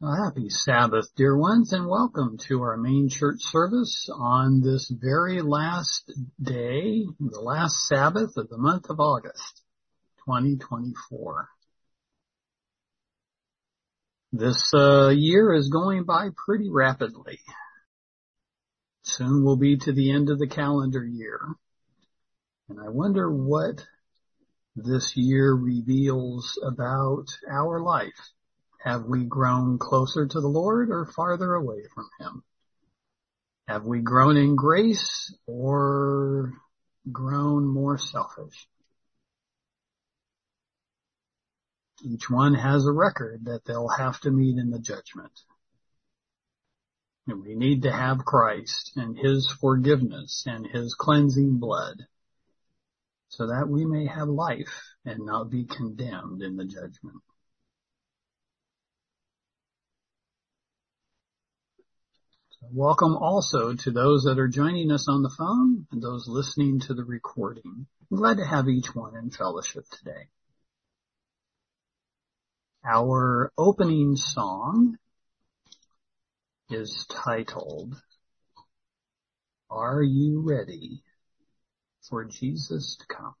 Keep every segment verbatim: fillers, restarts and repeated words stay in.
Well, happy Sabbath, dear ones, and welcome to our main church service on this very last day, the last Sabbath of the month of August, twenty twenty-four. This uh, year is going by pretty rapidly. Soon we'll be to the end of the calendar year, and I wonder what this year reveals about our life. Have we grown closer to the Lord or farther away from Him? Have we grown in grace or grown more selfish? Each one has a record that they'll have to meet in the judgment. And we need to have Christ and His forgiveness and His cleansing blood so that we may have life and not be condemned in the judgment. Welcome also to those that are joining us on the phone and those listening to the recording. I'm glad to have each one in fellowship today. Our opening song is titled, Are You Ready for Jesus to Come?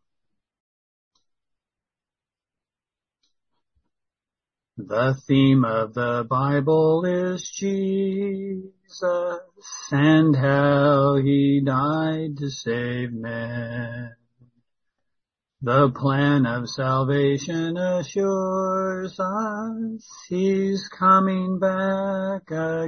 The theme of the Bible is Jesus and how He died to save men. The plan of salvation assures us He's coming back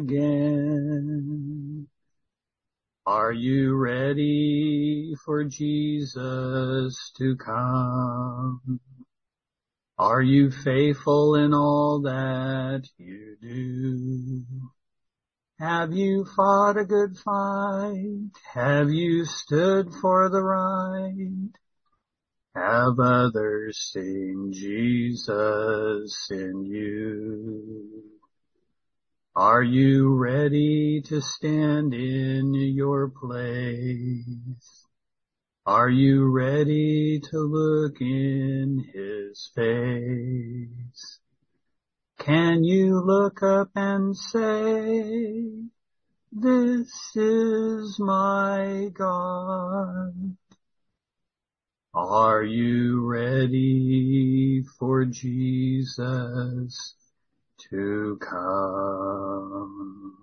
again. Are you ready for Jesus to come? Are you faithful in all that you do? Have you fought a good fight? Have you stood for the right? Have others seen Jesus in you? Are you ready to stand in your place? Are you ready to look in His face? Can you look up and say, this is my God? Are you ready for Jesus to come?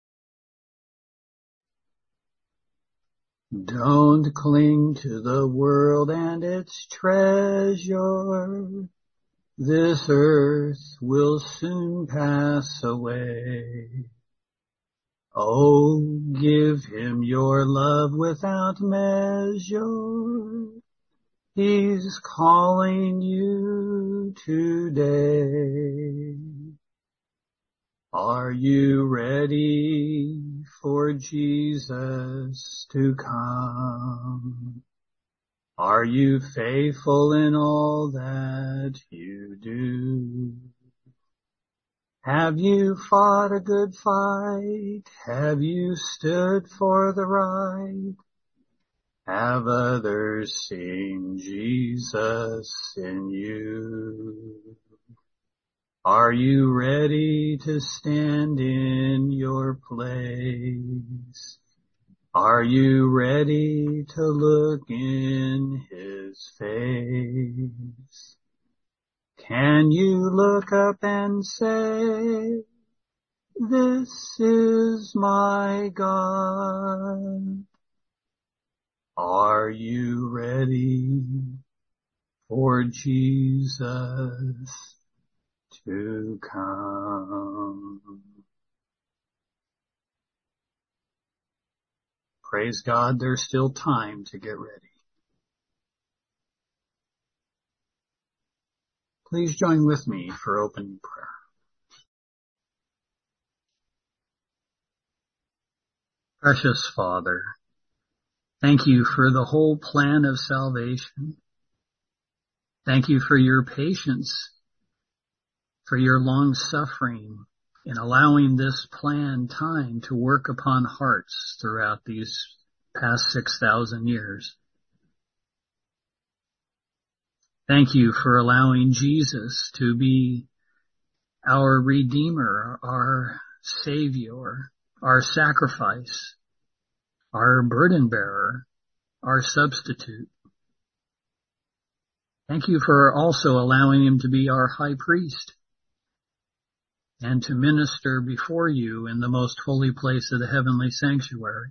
Don't cling to the world and its treasure. This earth will soon pass away. Oh, give Him your love without measure. He's calling you today. Are you ready for Jesus to come? Are you faithful in all that you do? Have you fought a good fight? Have you stood for the right? Have others seen Jesus in you? Are you ready to stand in your place? Are you ready to look in His face? Can you look up and say, this is my God? Are you ready for Jesus to come? Praise God, there's still time to get ready. Please join with me for opening prayer. Precious Father, thank you for the whole plan of salvation. Thank you for your patience, for your long suffering in allowing this planned time to work upon hearts throughout these past six thousand years. Thank you for allowing Jesus to be our Redeemer, our Savior, our sacrifice, our burden bearer, our substitute. Thank you for also allowing him to be our high priest and to minister before you in the most holy place of the heavenly sanctuary.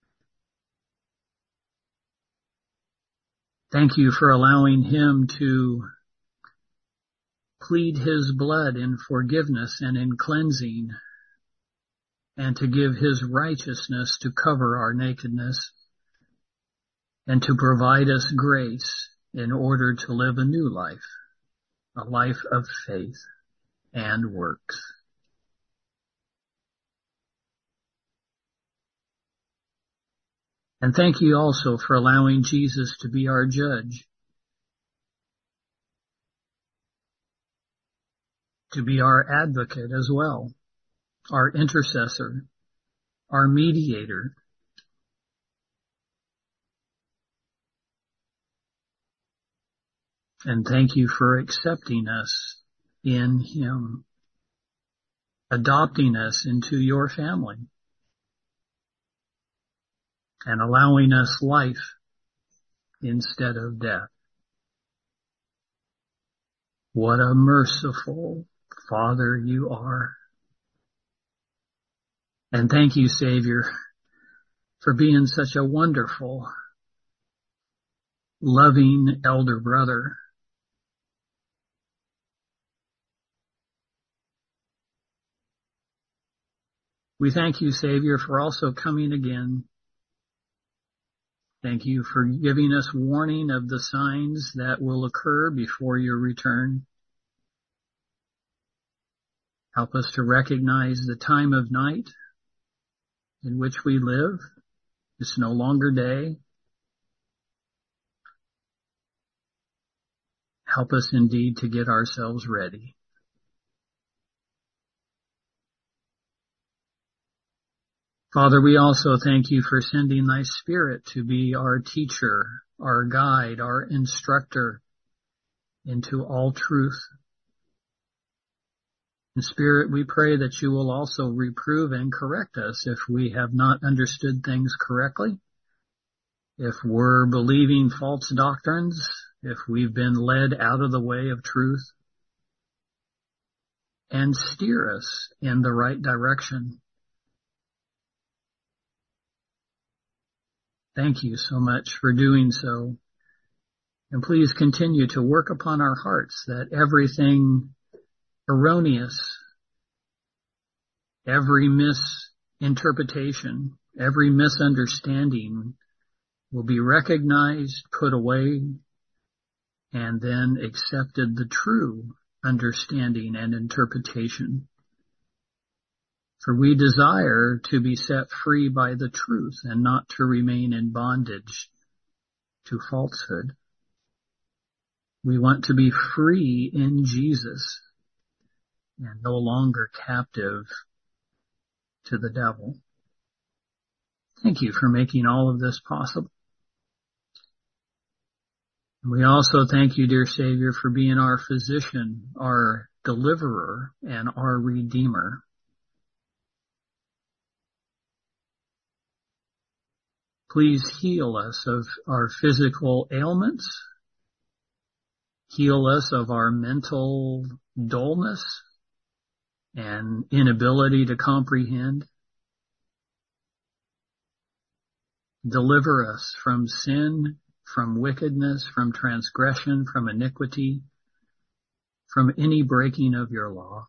Thank you for allowing him to plead his blood in forgiveness and in cleansing, and to give his righteousness to cover our nakedness, and to provide us grace in order to live a new life, a life of faith and works. And thank you also for allowing Jesus to be our judge, to be our advocate as well, our intercessor, our mediator. And thank you for accepting us in him, adopting us into your family, and allowing us life instead of death. What a merciful Father you are. And thank you, Savior, for being such a wonderful, loving elder brother. We thank you, Savior, for also coming again. Thank you for giving us warning of the signs that will occur before your return. Help us to recognize the time of night in which we live. It's no longer day. Help us indeed to get ourselves ready. Father, we also thank you for sending thy Spirit to be our teacher, our guide, our instructor into all truth. In Spirit, we pray that you will also reprove and correct us if we have not understood things correctly, if we're believing false doctrines, if we've been led out of the way of truth, and steer us in the right direction. Thank you so much for doing so. And please continue to work upon our hearts that everything erroneous, every misinterpretation, every misunderstanding will be recognized, put away, and then accepted the true understanding and interpretation. For we desire to be set free by the truth and not to remain in bondage to falsehood. We want to be free in Jesus and no longer captive to the devil. Thank you for making all of this possible. We also thank you, dear Savior, for being our physician, our deliverer, and our redeemer. Please heal us of our physical ailments. Heal us of our mental dullness and inability to comprehend. Deliver us from sin, from wickedness, from transgression, from iniquity, from any breaking of your law.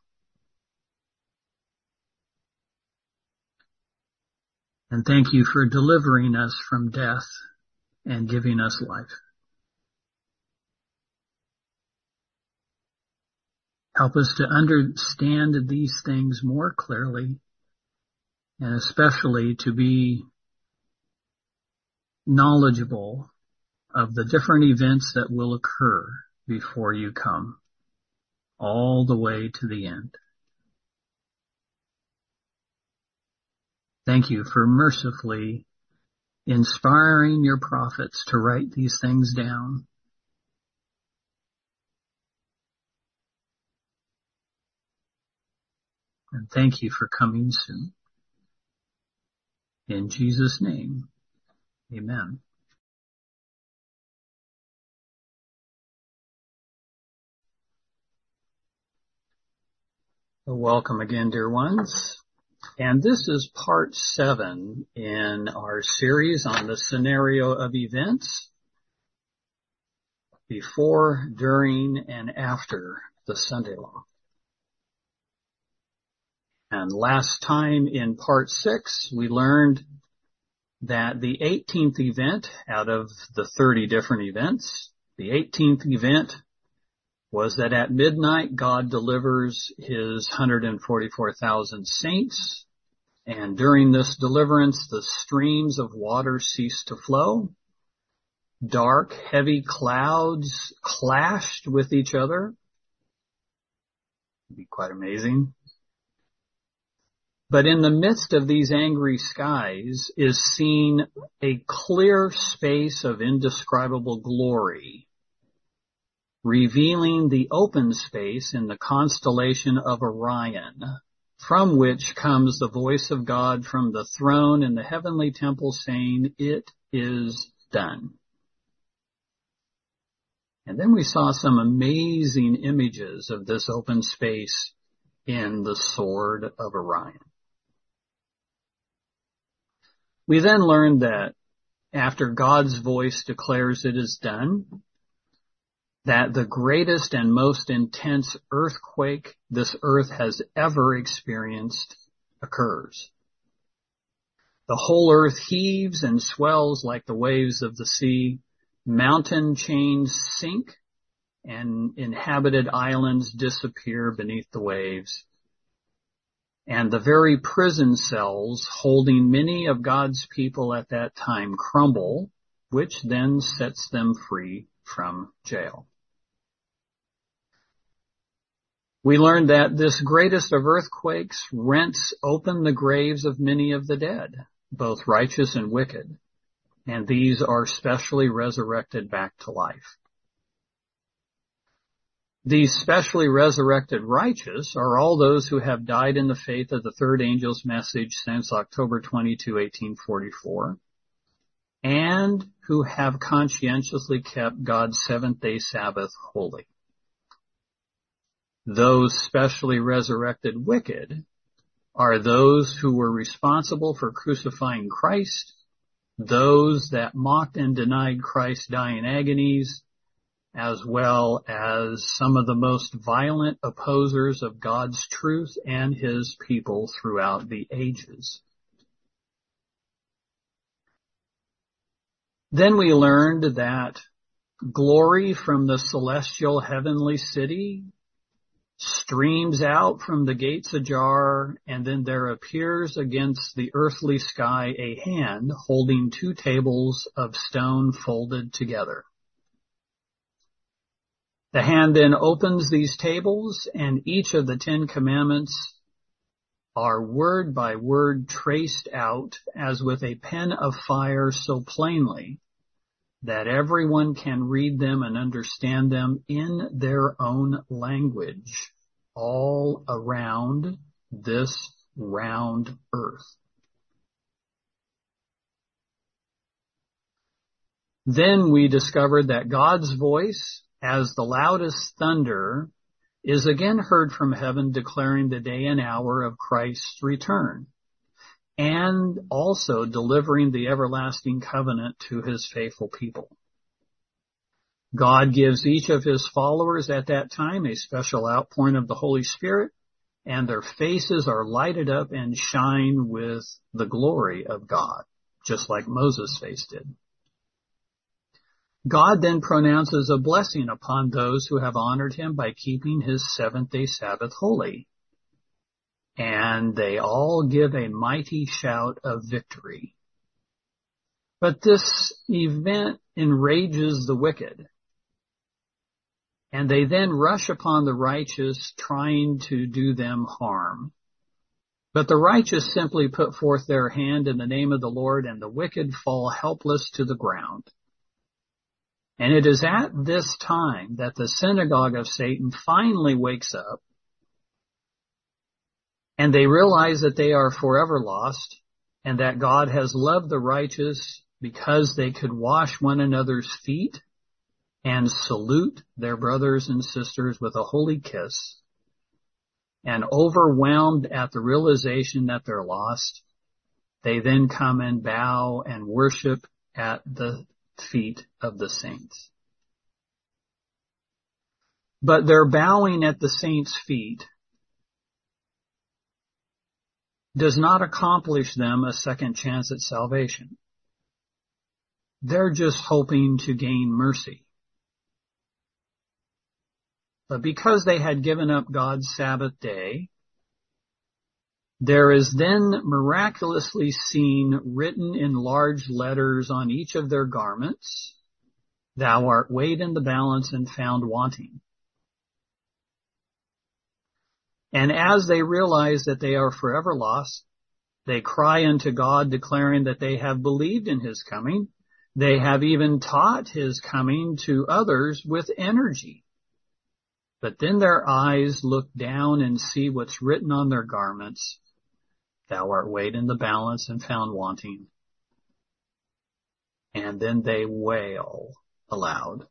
And thank you for delivering us from death and giving us life. Help us to understand these things more clearly, and especially to be knowledgeable of the different events that will occur before you come, all the way to the end. Thank you for mercifully inspiring your prophets to write these things down. And thank you for coming soon. In Jesus' name, amen. Well, welcome again, dear ones. And this is part seven in our series on the scenario of events before, during, and after the Sunday Law. And last time in part six, we learned that the eighteenth event out of the thirty different events, the eighteenth event was that at midnight God delivers his one hundred forty-four thousand saints, and during this deliverance the streams of water ceased to flow. Dark, heavy clouds clashed with each other. It'd be quite amazing. But in the midst of these angry skies is seen a clear space of indescribable glory, revealing the open space in the constellation of Orion, from which comes the voice of God from the throne in the heavenly temple saying, "It is done." And then we saw some amazing images of this open space in the sword of Orion. We then learned that after God's voice declares it is done, that the greatest and most intense earthquake this earth has ever experienced occurs. The whole earth heaves and swells like the waves of the sea. Mountain chains sink and inhabited islands disappear beneath the waves. And the very prison cells holding many of God's people at that time crumble, which then sets them free from jail. We learned that this greatest of earthquakes rents open the graves of many of the dead, both righteous and wicked, and these are specially resurrected back to life. These specially resurrected righteous are all those who have died in the faith of the third angel's message since October twenty-second, eighteen forty-four, and who have conscientiously kept God's seventh-day Sabbath holy. Those specially resurrected wicked are those who were responsible for crucifying Christ, those that mocked and denied Christ's dying agonies, as well as some of the most violent opposers of God's truth and his people throughout the ages. Then we learned that glory from the celestial heavenly city streams out from the gates ajar, and then there appears against the earthly sky a hand holding two tables of stone folded together. The hand then opens these tables, and each of the Ten Commandments are word by word traced out as with a pen of fire so plainly that everyone can read them and understand them in their own language all around this round earth. Then we discovered that God's voice, as the loudest thunder, is again heard from heaven declaring the day and hour of Christ's return, and also delivering the everlasting covenant to his faithful people. God gives each of his followers at that time a special outpouring of the Holy Spirit, and their faces are lighted up and shine with the glory of God, just like Moses' face did. God then pronounces a blessing upon those who have honored him by keeping his seventh-day Sabbath holy. And they all give a mighty shout of victory. But this event enrages the wicked, and they then rush upon the righteous, trying to do them harm. But the righteous simply put forth their hand in the name of the Lord, and the wicked fall helpless to the ground. And it is at this time that the synagogue of Satan finally wakes up And they realize that they are forever lost and that God has loved the righteous because they could wash one another's feet and salute their brothers and sisters with a holy kiss. And overwhelmed at the realization that they're lost, they then come and bow and worship at the feet of the saints. But their bowing at the saints' feet does not accomplish them a second chance at salvation. They're just hoping to gain mercy. But because they had given up God's Sabbath day, there is then miraculously seen written in large letters on each of their garments, "Thou art weighed in the balance and found wanting." And as they realize that they are forever lost, they cry unto God, declaring that they have believed in his coming. They have even taught his coming to others with energy. But then their eyes look down and see what's written on their garments. "Thou art weighed in the balance and found wanting." And then they wail aloud.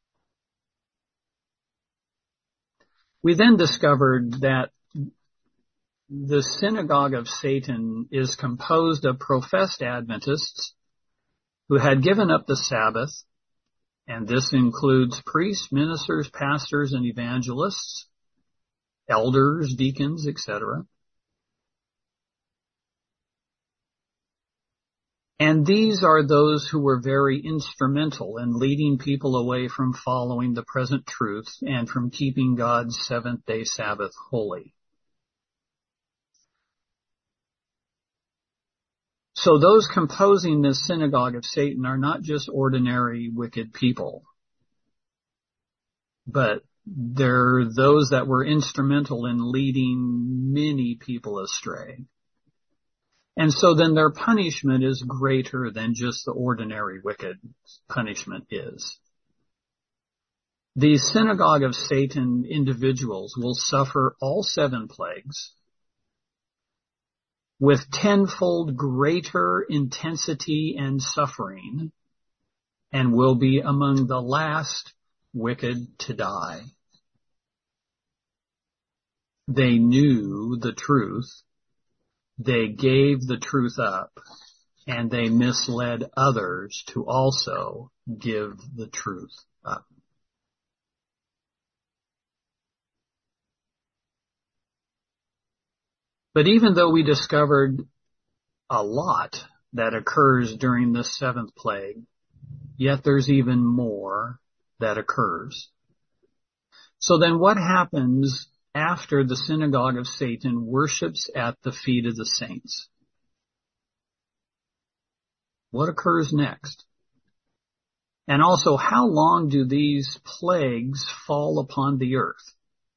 We then discovered that the synagogue of Satan is composed of professed Adventists who had given up the Sabbath, and this includes priests, ministers, pastors, and evangelists, elders, deacons, et cetera. And these are those who were very instrumental in leading people away from following the present truth and from keeping God's seventh-day Sabbath holy. So those composing this synagogue of Satan are not just ordinary wicked people, but they're those that were instrumental in leading many people astray. And so then their punishment is greater than just the ordinary wicked punishment is. These synagogue of Satan individuals will suffer all seven plagues with tenfold greater intensity and suffering, and will be among the last wicked to die. They knew the truth, they gave the truth up, and they misled others to also give the truth up. But even though we discovered a lot that occurs during this seventh plague, yet there's even more that occurs. So then what happens after the synagogue of Satan worships at the feet of the saints? What occurs next? And also, how long do these plagues fall upon the earth?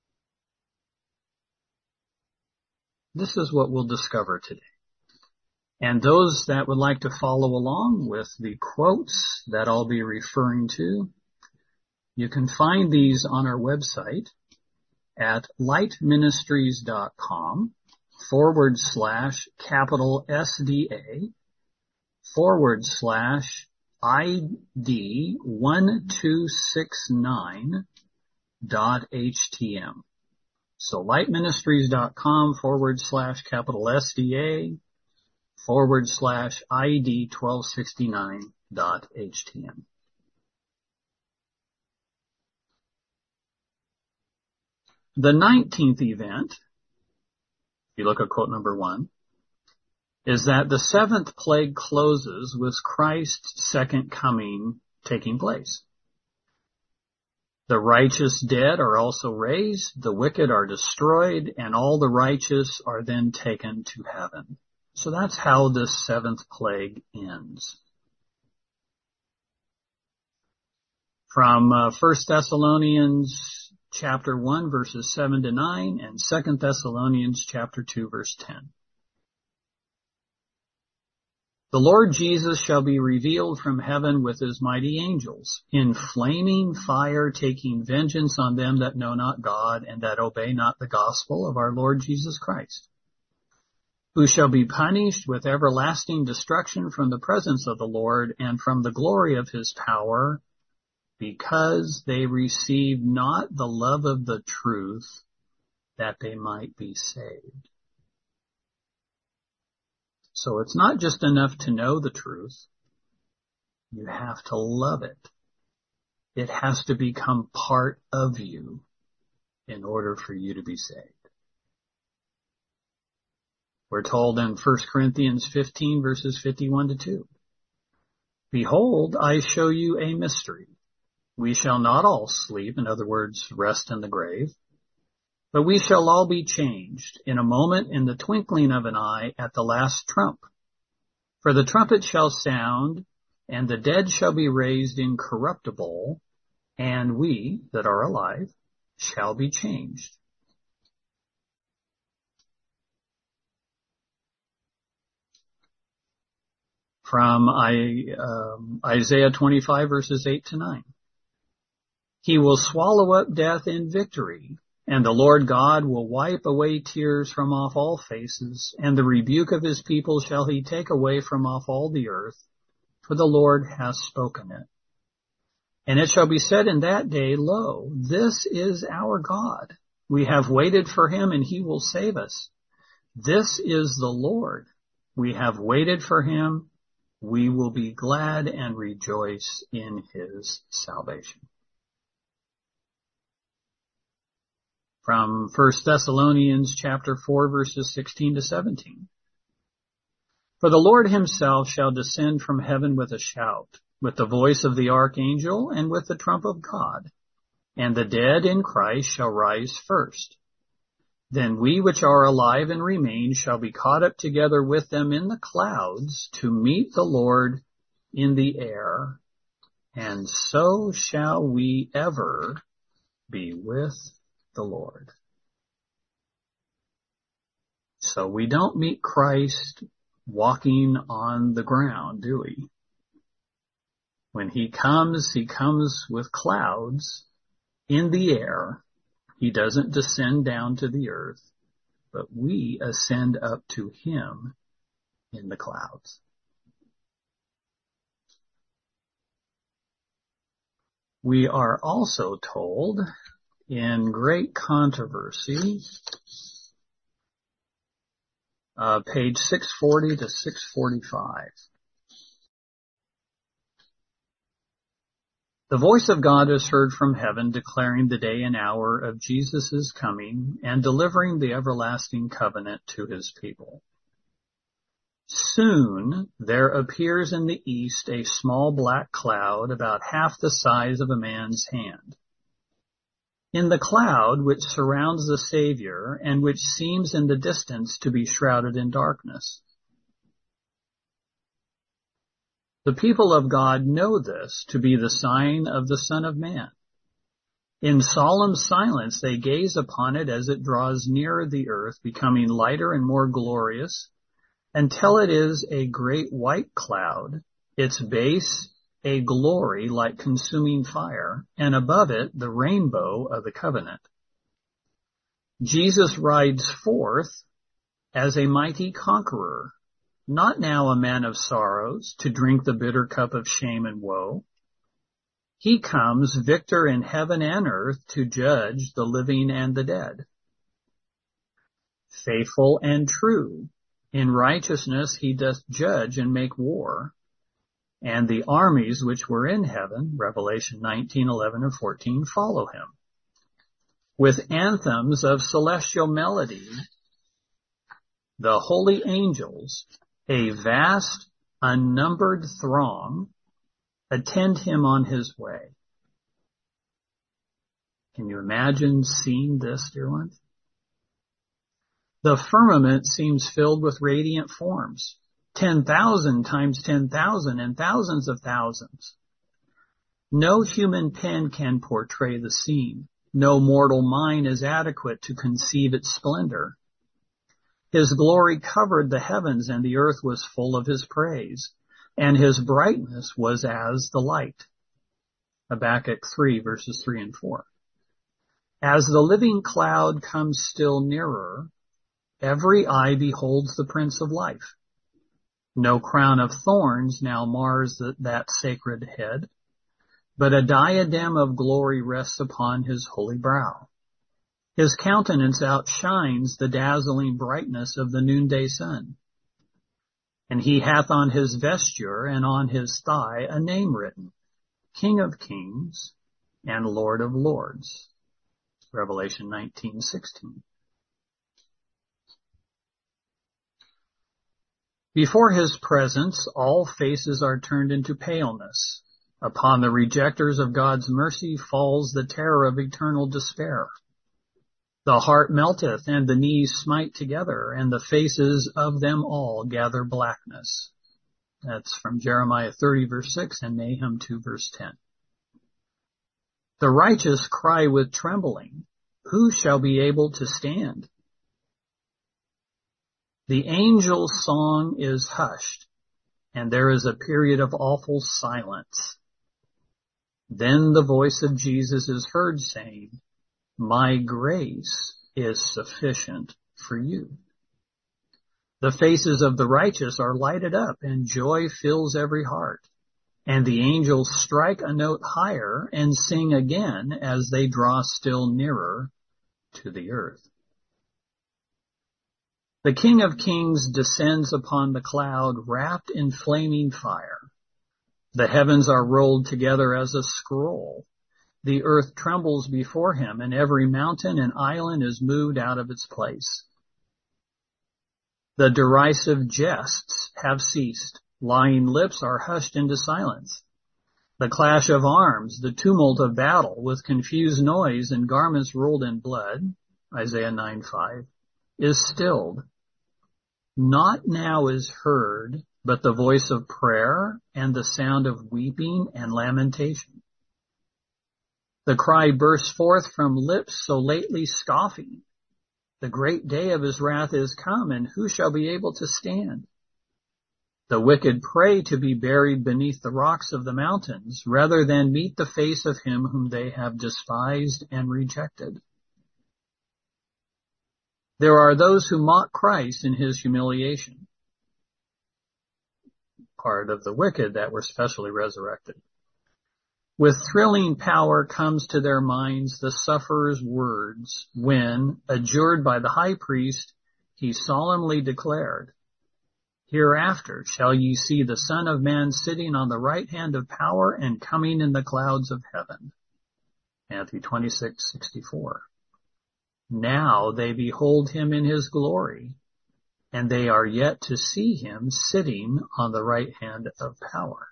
This is what we'll discover today. And those that would like to follow along with the quotes that I'll be referring to, you can find these on our website at lightministries.com forward slash capital S D A forward slash ID one two six nine dot H T M. So lightministries.com forward slash capital S D A forward slash ID twelve sixty-nine dot H T M. The nineteenth event, if you look at quote number one, is that the seventh plague closes with Christ's second coming taking place. The righteous dead are also raised, the wicked are destroyed, and all the righteous are then taken to heaven. So that's how this seventh plague ends. From uh, First Thessalonians chapter one verses seven to nine and Second Thessalonians chapter two verse ten. The Lord Jesus shall be revealed from heaven with his mighty angels, in flaming fire, taking vengeance on them that know not God and that obey not the gospel of our Lord Jesus Christ. who shall be punished with everlasting destruction from the presence of the Lord and from the glory of his power, because they received not the love of the truth, that they might be saved. So it's not just enough to know the truth. You have to love it. It has to become part of you in order for you to be saved. We're told in First Corinthians fifteen, verses fifty-one to two, behold, I show you a mystery. We shall not all sleep, in other words, rest in the grave, but we shall all be changed in a moment, in the twinkling of an eye, at the last trump. For the trumpet shall sound, and the dead shall be raised incorruptible, and we that are alive shall be changed. From I, um, Isaiah twenty-five, verses eight to nine. He will swallow up death in victory, and the Lord God will wipe away tears from off all faces, and the rebuke of his people shall he take away from off all the earth, for the Lord hath spoken it. And it shall be said in that day, lo, this is our God. We have waited for him, and he will save us. This is the Lord. We have waited for him. We will be glad and rejoice in his salvation. From First Thessalonians chapter four, verses sixteen to seventeen. For the Lord himself shall descend from heaven with a shout, with the voice of the archangel, and with the trump of God. And the dead in Christ shall rise first. Then we which are alive and remain shall be caught up together with them in the clouds to meet the Lord in the air, and so shall we ever be with the Lord. So we don't meet Christ walking on the ground, do we? When he comes, he comes with clouds in the air. He doesn't descend down to the earth, but we ascend up to him in the clouds. We are also told in Great Controversy, uh, page six forty to six forty-five. The voice of God is heard from heaven, declaring the day and hour of Jesus' coming and delivering the everlasting covenant to his people. Soon there appears in the east a small black cloud about half the size of a man's hand. In the cloud which surrounds the Savior and which seems in the distance to be shrouded in darkness. The people of God know this to be the sign of the Son of Man. In solemn silence they gaze upon it as it draws nearer the earth, becoming lighter and more glorious, until it is a great white cloud, its base a glory like consuming fire, and above it the rainbow of the covenant. Jesus rides forth as a mighty conqueror, not now a man of sorrows, to drink the bitter cup of shame and woe. He comes victor in heaven and earth to judge the living and the dead. Faithful and true, in righteousness he doth judge and make war. And the armies which were in heaven, Revelation nineteen, eleven, and fourteen, follow him. With anthems of celestial melody, the holy angels, a vast, unnumbered throng, attend him on his way. Can you imagine seeing this, dear ones? The firmament seems filled with radiant forms, ten thousand times ten thousand and thousands of thousands. No human pen can portray the scene. No mortal mind is adequate to conceive its splendor. His glory covered the heavens, and the earth was full of his praise, and his brightness was as the light. Habakkuk three, verses three and four. As the living cloud comes still nearer, Every eye beholds the Prince of Life. No crown of thorns now mars the, that sacred head, but a diadem of glory rests upon his holy brow. His countenance outshines the dazzling brightness of the noonday sun. And he hath on his vesture and on his thigh a name written, King of Kings and Lord of Lords. Revelation nineteen sixteen. Before his presence, all faces are turned into paleness. Upon the rejectors of God's mercy falls the terror of eternal despair. The heart melteth, and the knees smite together, and the faces of them all gather blackness. That's from Jeremiah thirty, verse six, and Nahum two, verse ten. The righteous cry with trembling, who shall be able to stand? The angel's song is hushed, and there is a period of awful silence. Then the voice of Jesus is heard saying, My grace is sufficient for you. The faces of the righteous are lighted up, and joy fills every heart. And the angels strike a note higher and sing again as they draw still nearer to the earth. The King of Kings descends upon the cloud wrapped in flaming fire. The heavens are rolled together as a scroll. The earth trembles before him, and every mountain and island is moved out of its place. The derisive jests have ceased. Lying lips are hushed into silence. The clash of arms, the tumult of battle, with confused noise and garments rolled in blood, Isaiah nine five, is stilled. Not now is heard, but the voice of prayer and the sound of weeping and lamentation. The cry bursts forth from lips so lately scoffing. The great day of his wrath is come, and who shall be able to stand? The wicked pray to be buried beneath the rocks of the mountains, rather than meet the face of him whom they have despised and rejected. There are those who mock Christ in his humiliation. Part of the wicked that were specially resurrected. With thrilling power comes to their minds the sufferer's words when, adjured by the high priest, he solemnly declared, Hereafter shall ye see the Son of Man sitting on the right hand of power and coming in the clouds of heaven. Matthew twenty-six sixty-four. Now they behold him in his glory, and they are yet to see him sitting on the right hand of power.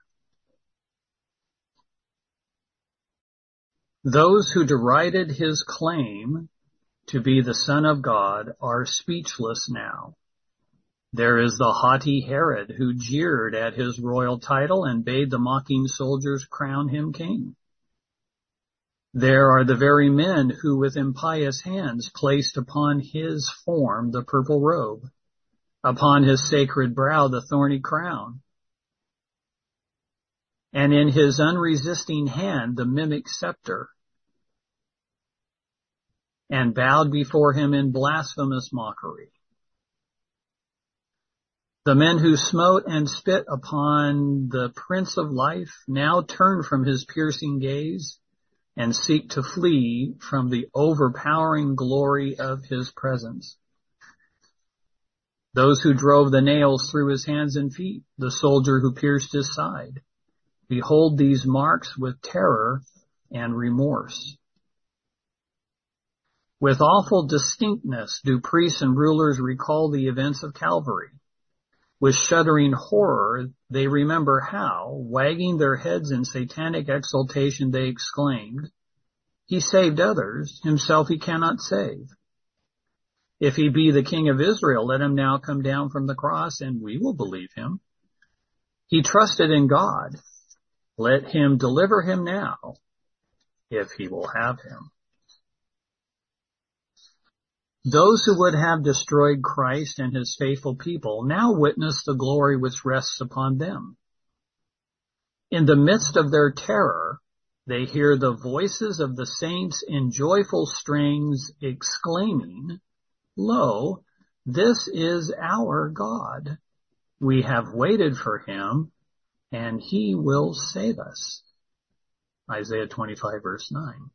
Those who derided his claim to be the Son of God are speechless now. There is the haughty Herod who jeered at his royal title and bade the mocking soldiers crown him king. There are the very men who with impious hands placed upon his form the purple robe, upon his sacred brow the thorny crown, and in his unresisting hand the mimic scepter, and bowed before him in blasphemous mockery. The men who smote and spit upon the Prince of Life now turn from his piercing gaze and seek to flee from the overpowering glory of his presence. Those who drove the nails through his hands and feet, the soldier who pierced his side, behold these marks with terror and remorse. With awful distinctness do priests and rulers recall the events of Calvary. With shuddering horror, they remember how, wagging their heads in satanic exultation, they exclaimed, He saved others, himself he cannot save. If he be the King of Israel, let him now come down from the cross, and we will believe him. He trusted in God. Let him deliver him now, if he will have him. Those who would have destroyed Christ and his faithful people now witness the glory which rests upon them. In the midst of their terror, they hear the voices of the saints in joyful strains exclaiming, Lo, This is our God. We have waited for him, and he will save us. Isaiah twenty-five, verse nine.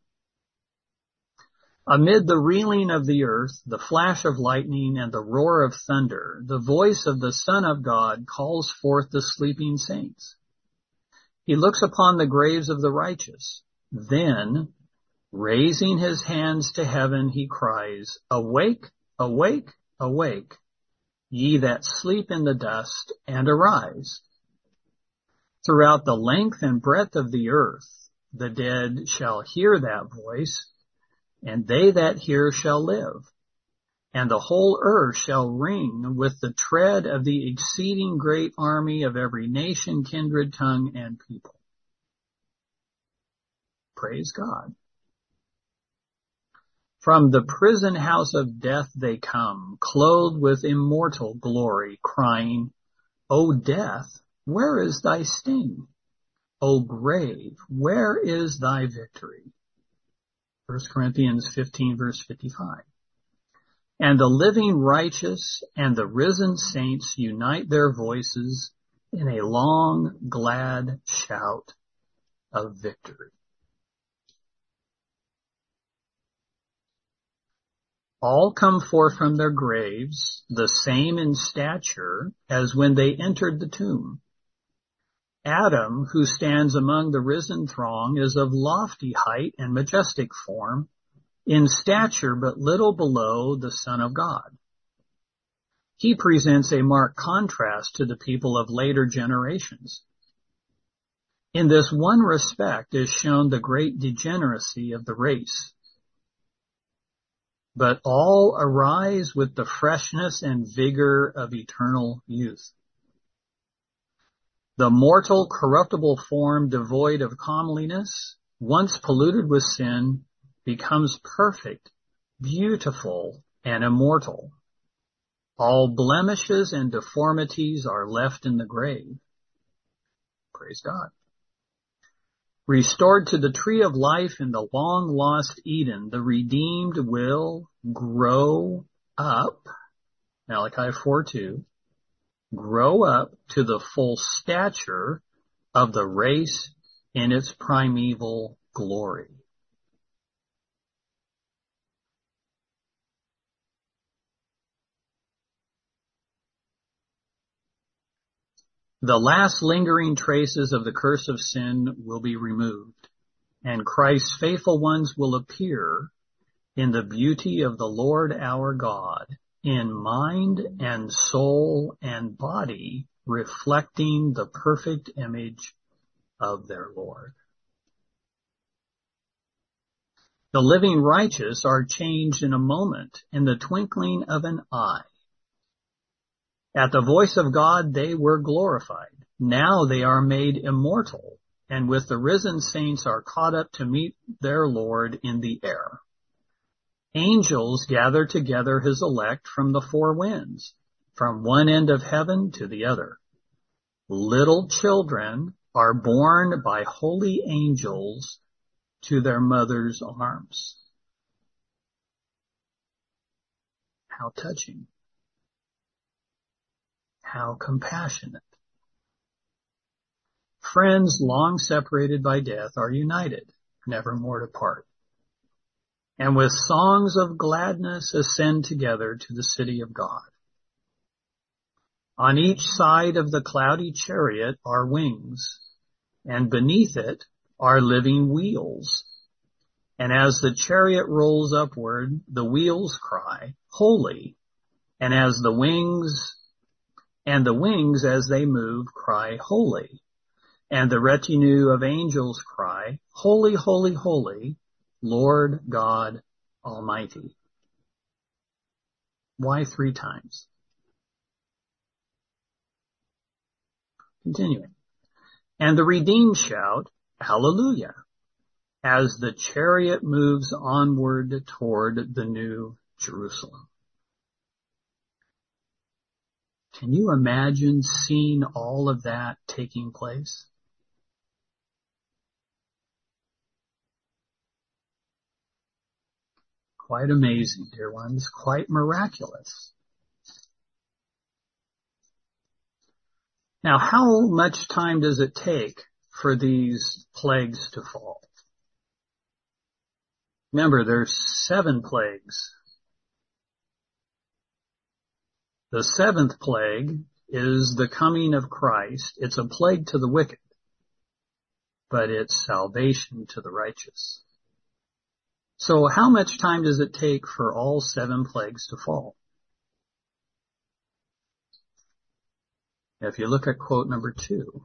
Amid the reeling of the earth, the flash of lightning, and the roar of thunder, the voice of the Son of God calls forth the sleeping saints. He looks upon the graves of the righteous. Then, raising his hands to heaven, he cries, Awake, awake, awake, ye that sleep in the dust, and arise. Throughout the length and breadth of the earth, the dead shall hear that voice, and they that hear shall live. And the whole earth shall ring with the tread of the exceeding great army of every nation, kindred, tongue, and people. Praise God. From the prison house of death they come, clothed with immortal glory, crying, O death, where is thy sting? O grave, where is thy victory? First Corinthians fifteen, verse fifty-five. And the living righteous and the risen saints unite their voices in a long, glad shout of victory. All come forth from their graves, the same in stature as when they entered the tomb. Adam, who stands among the risen throng, is of lofty height and majestic form, in stature but little below the Son of God. He presents a marked contrast to the people of later generations. In this one respect is shown the great degeneracy of the race. But all arise with the freshness and vigor of eternal youth. The mortal, corruptible form devoid of comeliness, once polluted with sin, becomes perfect, beautiful, and immortal. All blemishes and deformities are left in the grave. Praise God. Restored to the tree of life in the long-lost Eden, the redeemed will grow up, Malachi four two, grow up to the full stature of the race in its primeval glory. The last lingering traces of the curse of sin will be removed, and Christ's faithful ones will appear in the beauty of the Lord our God, in mind and soul and body, reflecting the perfect image of their Lord. The living righteous are changed in a moment, in the twinkling of an eye. At the voice of God they were glorified. Now they are made immortal, and with the risen saints are caught up to meet their Lord in the air. Angels gather together his elect from the four winds, from one end of heaven to the other. Little children are borne by holy angels to their mother's arms. How touching. How compassionate. Friends long separated by death are united, never more to part. And with songs of gladness ascend together to the city of God. On each side of the cloudy chariot are wings, and beneath it are living wheels. And as the chariot rolls upward, the wheels cry, Holy, and as the wings And the wings, as they move, cry, Holy. And the retinue of angels cry, Holy, holy, holy, Lord God Almighty. Why three times? Continuing. And the redeemed shout, Hallelujah, as the chariot moves onward toward the new Jerusalem. Can you imagine seeing all of that taking place? Quite amazing, dear ones, quite miraculous. Now, how much time does it take for these plagues to fall? Remember, there's seven plagues. The seventh plague is the coming of Christ. It's a plague to the wicked, but it's salvation to the righteous. So how much time does it take for all seven plagues to fall? If you look at quote number two,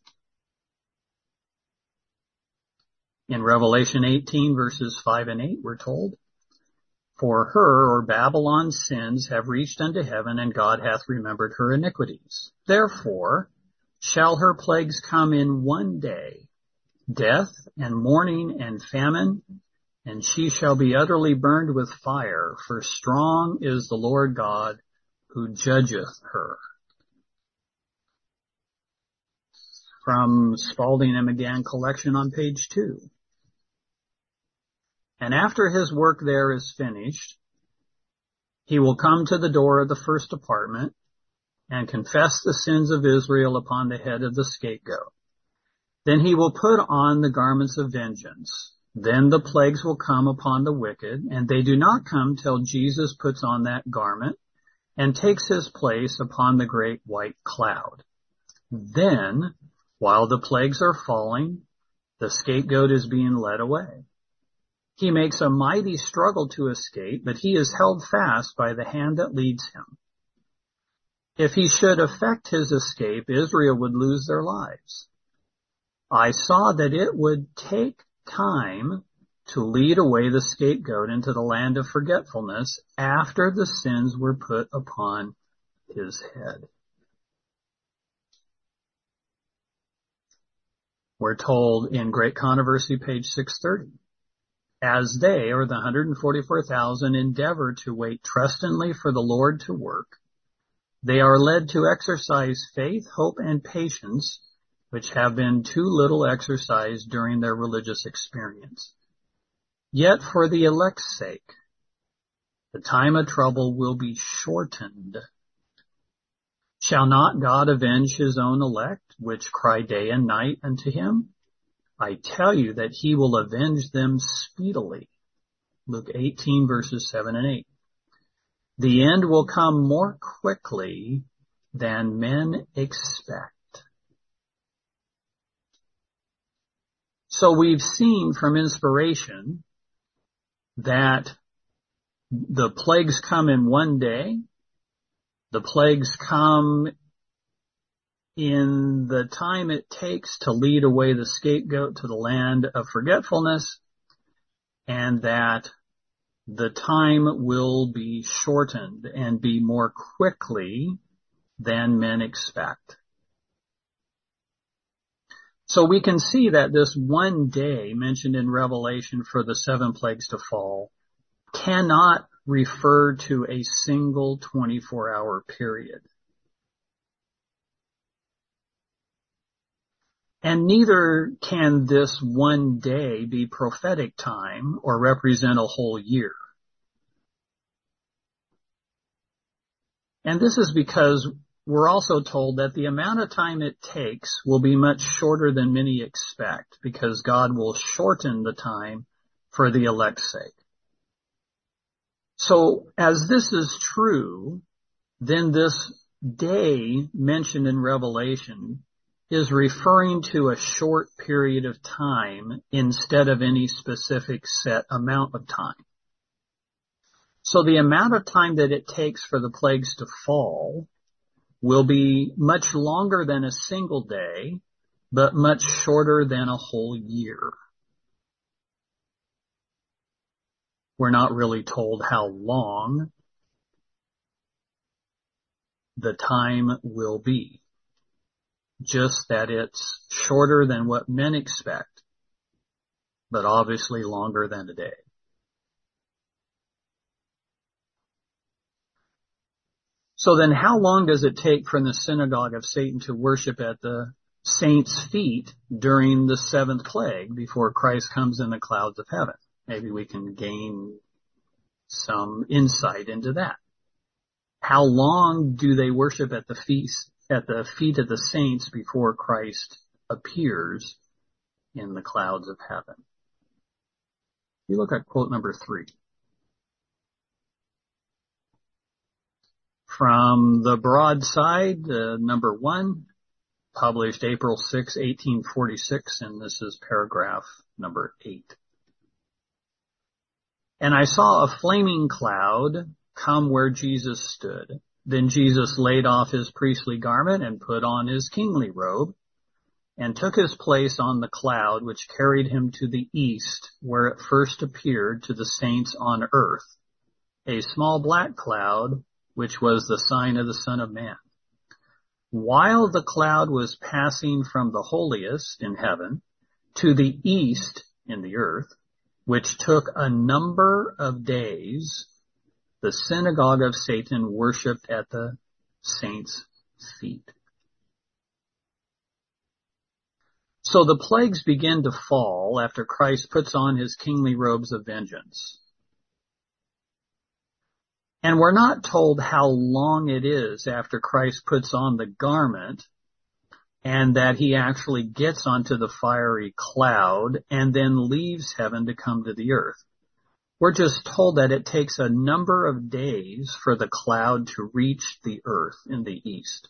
in Revelation eighteen verses five and eight, we're told, "For her," or Babylon's sins, "have reached unto heaven, and God hath remembered her iniquities. Therefore shall her plagues come in one day, death and mourning and famine, and she shall be utterly burned with fire, for strong is the Lord God who judgeth her." From Spalding and McGann collection on page two. "And after his work there is finished, he will come to the door of the first apartment and confess the sins of Israel upon the head of the scapegoat. Then he will put on the garments of vengeance. Then the plagues will come upon the wicked, and they do not come till Jesus puts on that garment and takes his place upon the great white cloud. Then, while the plagues are falling, the scapegoat is being led away. He makes a mighty struggle to escape, but he is held fast by the hand that leads him. If he should effect his escape, Israel would lose their lives. I saw that it would take time to lead away the scapegoat into the land of forgetfulness after the sins were put upon his head." We're told in Great Controversy, page six thirty, "As they," or the one hundred forty-four thousand, "endeavor to wait trustingly for the Lord to work, they are led to exercise faith, hope, and patience, which have been too little exercised during their religious experience. Yet for the elect's sake, the time of trouble will be shortened. Shall not God avenge his own elect, which cry day and night unto him? I tell you that he will avenge them speedily." Luke eighteen verses seven and eight. "The end will come more quickly than men expect." So we've seen from inspiration that the plagues come in one day. The plagues come in the time it takes to lead away the scapegoat to the land of forgetfulness, and that the time will be shortened and be more quickly than men expect. So we can see that this one day mentioned in Revelation for the seven plagues to fall cannot refer to a single twenty-four hour period. And neither can this one day be prophetic time or represent a whole year. And this is because we're also told that the amount of time it takes will be much shorter than many expect, because God will shorten the time for the elect's sake. So as this is true, then this day mentioned in Revelation is referring to a short period of time instead of any specific set amount of time. So the amount of time that it takes for the plagues to fall will be much longer than a single day, but much shorter than a whole year. We're not really told how long the time will be, just that it's shorter than what men expect, but obviously longer than a day. So then how long does it take from the synagogue of Satan to worship at the saints' feet during the seventh plague before Christ comes in the clouds of heaven? Maybe we can gain some insight into that. How long do they worship at the feast, at the feet of the saints before Christ appears in the clouds of heaven. You look at quote number three. From the Broadside, uh, number one, published April sixth, eighteen forty-six, and this is paragraph number eight. And I saw a flaming cloud come where Jesus stood. Then Jesus laid off his priestly garment and put on his kingly robe and took his place on the cloud which carried him to the east, where it first appeared to the saints on earth, a small black cloud, which was the sign of the Son of Man. While the cloud was passing from the holiest in heaven to the east in the earth, which took a number of days, the synagogue of Satan worshipped at the saints' feet. So the plagues begin to fall after Christ puts on his kingly robes of vengeance. And we're not told how long it is after Christ puts on the garment and that he actually gets onto the fiery cloud and then leaves heaven to come to the earth. We're just told that it takes a number of days for the cloud to reach the earth in the east.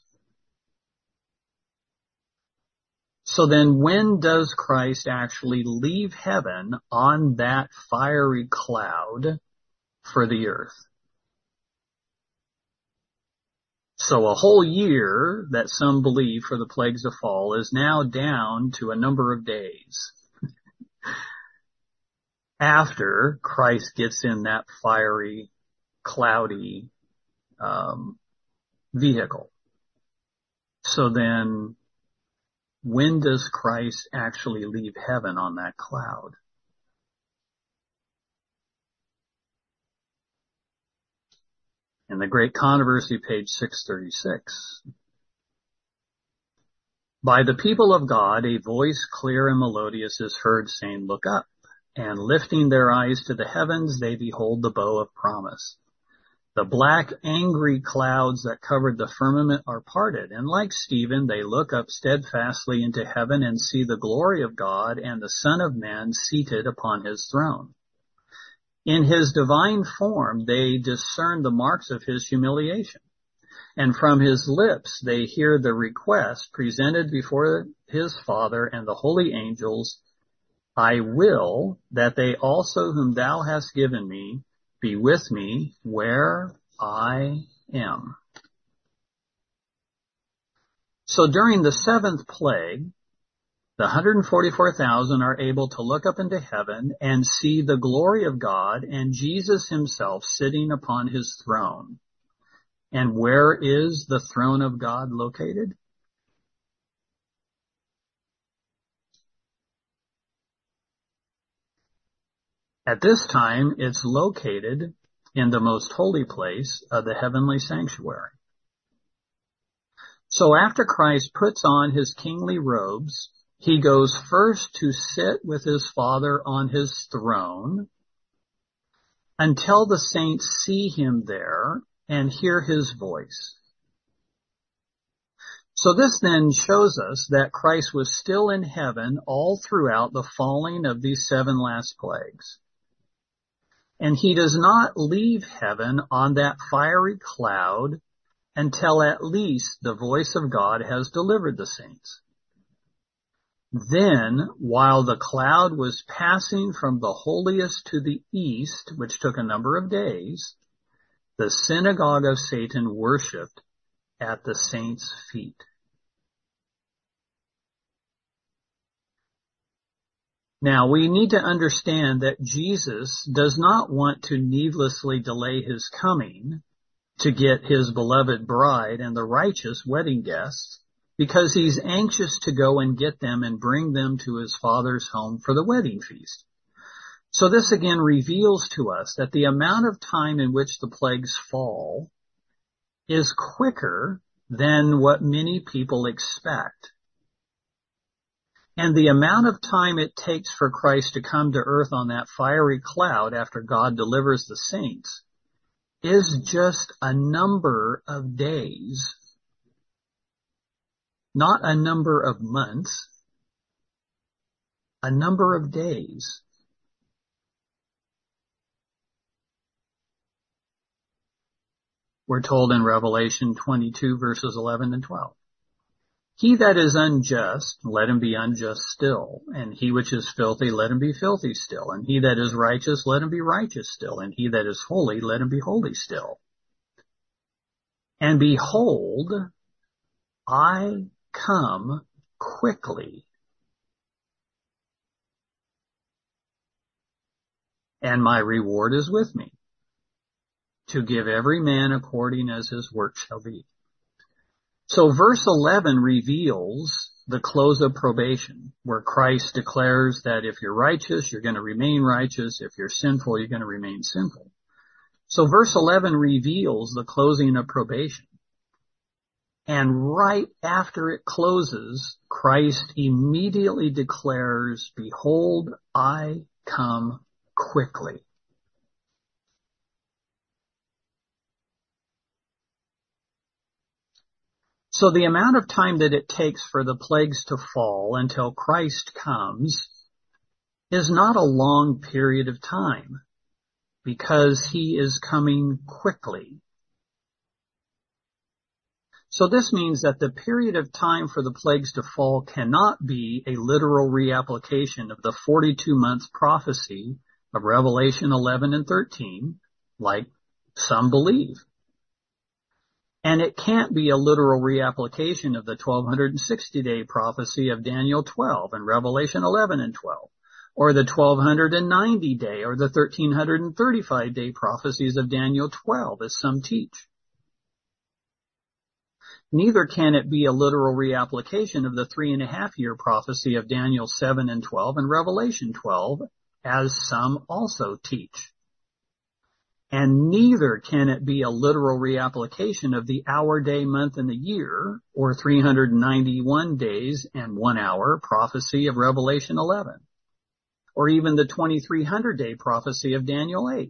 So then when does Christ actually leave heaven on that fiery cloud for the earth? So a whole year that some believe for the plagues to fall is now down to a number of days after Christ gets in that fiery, cloudy um, vehicle. So then when does Christ actually leave heaven on that cloud? In the Great Controversy, page six thirty-six. By the people of God, a voice clear and melodious is heard saying, "Look up." And lifting their eyes to the heavens, they behold the bow of promise. The black, angry clouds that covered the firmament are parted, and like Stephen, they look up steadfastly into heaven and see the glory of God and the Son of Man seated upon his throne. In his divine form, they discern the marks of his humiliation, and from his lips they hear the request presented before his Father and the holy angels, "I will that they also whom thou hast given me be with me where I am." So during the seventh plague, the one hundred forty-four thousand are able to look up into heaven and see the glory of God and Jesus himself sitting upon his throne. And where is the throne of God located? At this time, it's located in the most holy place of the heavenly sanctuary. So after Christ puts on his kingly robes, he goes first to sit with his Father on his throne until the saints see him there and hear his voice. So this then shows us that Christ was still in heaven all throughout the falling of these seven last plagues. And he does not leave heaven on that fiery cloud until at least the voice of God has delivered the saints. Then, while the cloud was passing from the holiest to the east, which took a number of days, the synagogue of Satan worshipped at the saints' feet. Now, we need to understand that Jesus does not want to needlessly delay his coming to get his beloved bride and the righteous wedding guests, because he's anxious to go and get them and bring them to his Father's home for the wedding feast. So this again reveals to us that the amount of time in which the plagues fall is quicker than what many people expect. And the amount of time it takes for Christ to come to earth on that fiery cloud after God delivers the saints is just a number of days not a number of months, a number of days. We're told in Revelation twenty-two verses eleven and twelve. He that is unjust, let him be unjust still. And he which is filthy, let him be filthy still. And he that is righteous, let him be righteous still. And he that is holy, let him be holy still. And behold, I come quickly. And my reward is with me, to give every man according as his work shall be. So verse eleven reveals the close of probation, where Christ declares that if you're righteous, you're going to remain righteous. If you're sinful, you're going to remain sinful. So verse eleven reveals the closing of probation. And right after it closes, Christ immediately declares, behold, I come quickly. So the amount of time that it takes for the plagues to fall until Christ comes is not a long period of time, because he is coming quickly. So this means that the period of time for the plagues to fall cannot be a literal reapplication of the forty-two month prophecy of Revelation eleven and thirteen, like some believe. And it can't be a literal reapplication of the twelve sixty day prophecy of Daniel twelve and Revelation eleven and twelve, or the twelve ninety day or the thirteen thirty-five day prophecies of Daniel twelve, as some teach. Neither can it be a literal reapplication of the three and a half year prophecy of Daniel seven and twelve and Revelation twelve, as some also teach. And neither can it be a literal reapplication of the hour, day, month, and the year, or three hundred ninety-one days and one hour prophecy of Revelation eleven, or even the twenty-three hundred day prophecy of Daniel eight.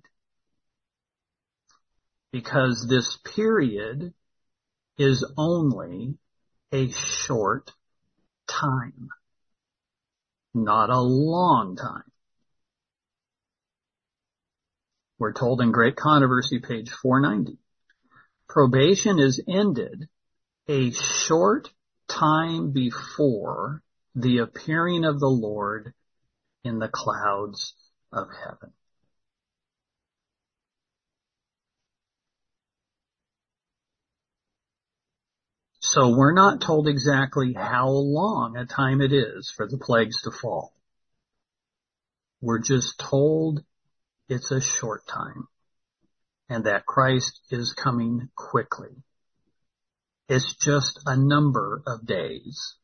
Because this period is only a short time, not a long time. We're told in Great Controversy, page four ninety, probation is ended a short time before the appearing of the Lord in the clouds of heaven. So we're not told exactly how long a time it is for the plagues to fall. We're just told it's a short time, and that Christ is coming quickly. It's just a number of days.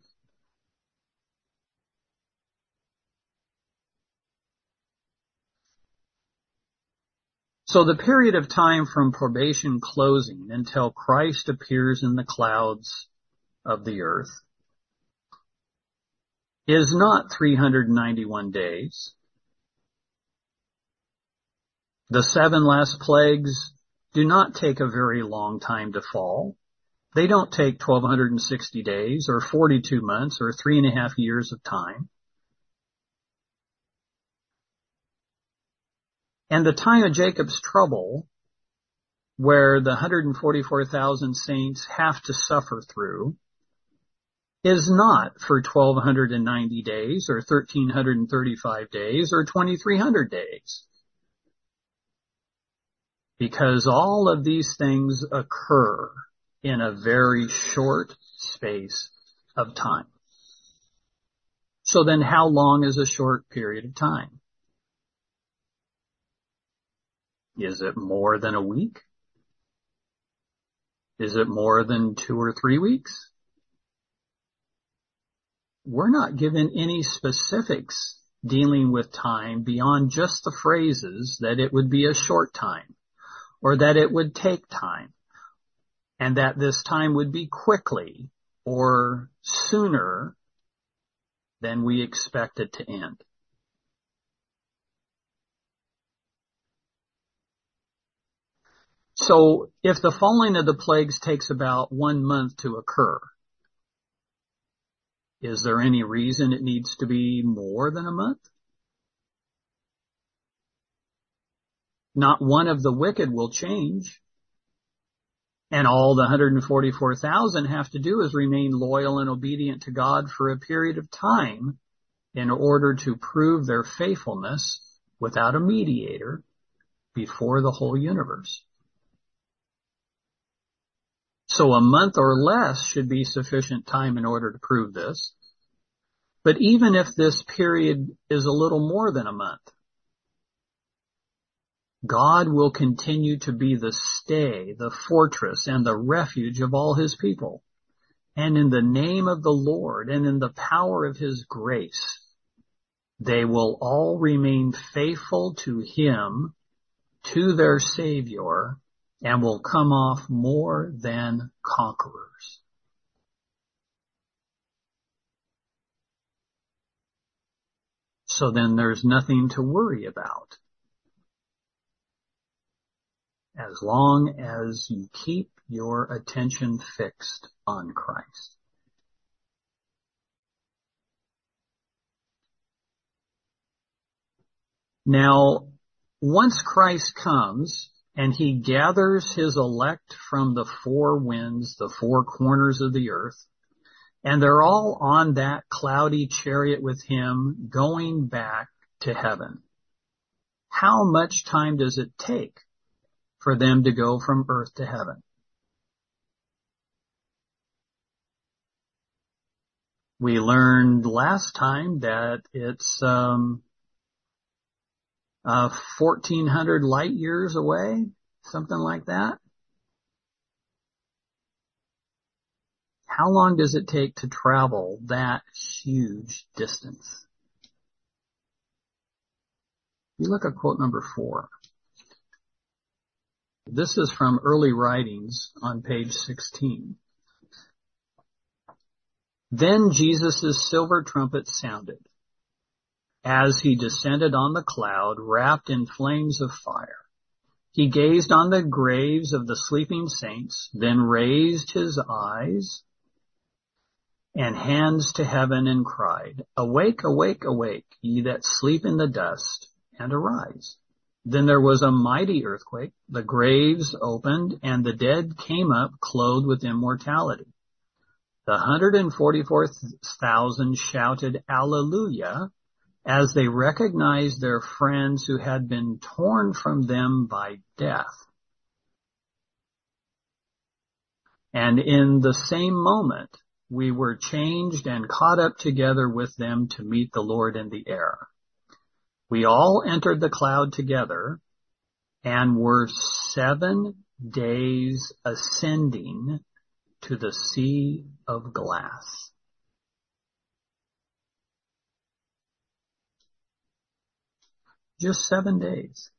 So the period of time from probation closing until Christ appears in the clouds of the earth is not three hundred ninety-one days. The seven last plagues do not take a very long time to fall. They don't take twelve sixty days or forty-two months or three and a half years of time. And the time of Jacob's trouble, where the one hundred forty-four thousand saints have to suffer through, is not for twelve ninety days or thirteen thirty-five days or twenty-three hundred days. Because all of these things occur in a very short space of time. So then how long is a short period of time? Is it more than a week? Is it more than two or three weeks? We're not given any specifics dealing with time beyond just the phrases that it would be a short time, or that it would take time, and that this time would be quickly or sooner than we expect it to end. So if the falling of the plagues takes about one month to occur, Is there any reason it needs to be more than a month? Not one of the wicked will change. And all the one hundred forty-four thousand have to do is remain loyal and obedient to God for a period of time in order to prove their faithfulness without a mediator before the whole universe. So a month or less should be sufficient time in order to prove this. But even if this period is a little more than a month, God will continue to be the stay, the fortress, and the refuge of all his people. And in the name of the Lord and in the power of his grace, they will all remain faithful to him, to their Savior, and will come off more than conquerors. So then there's nothing to worry about, as long as you keep your attention fixed on Christ. Now, once Christ comes and he gathers his elect from the four winds, the four corners of the earth, and they're all on that cloudy chariot with him going back to heaven, how much time does it take for them to go from earth to heaven? We learned last time that it's um, uh, fourteen hundred light years away, something like that. How long does it take to travel that huge distance? You look at quote number four. This is from Early Writings on page sixteen. Then Jesus' silver trumpet sounded as he descended on the cloud, wrapped in flames of fire. He gazed on the graves of the sleeping saints, then raised his eyes and hands to heaven and cried, "Awake, awake, awake, ye that sleep in the dust, and arise." Then there was a mighty earthquake, the graves opened, and the dead came up clothed with immortality. The one hundred forty-four thousand shouted Alleluia as they recognized their friends who had been torn from them by death. And in the same moment, we were changed and caught up together with them to meet the Lord in the air. We all entered the cloud together and were seven days ascending to the sea of glass. Just seven days.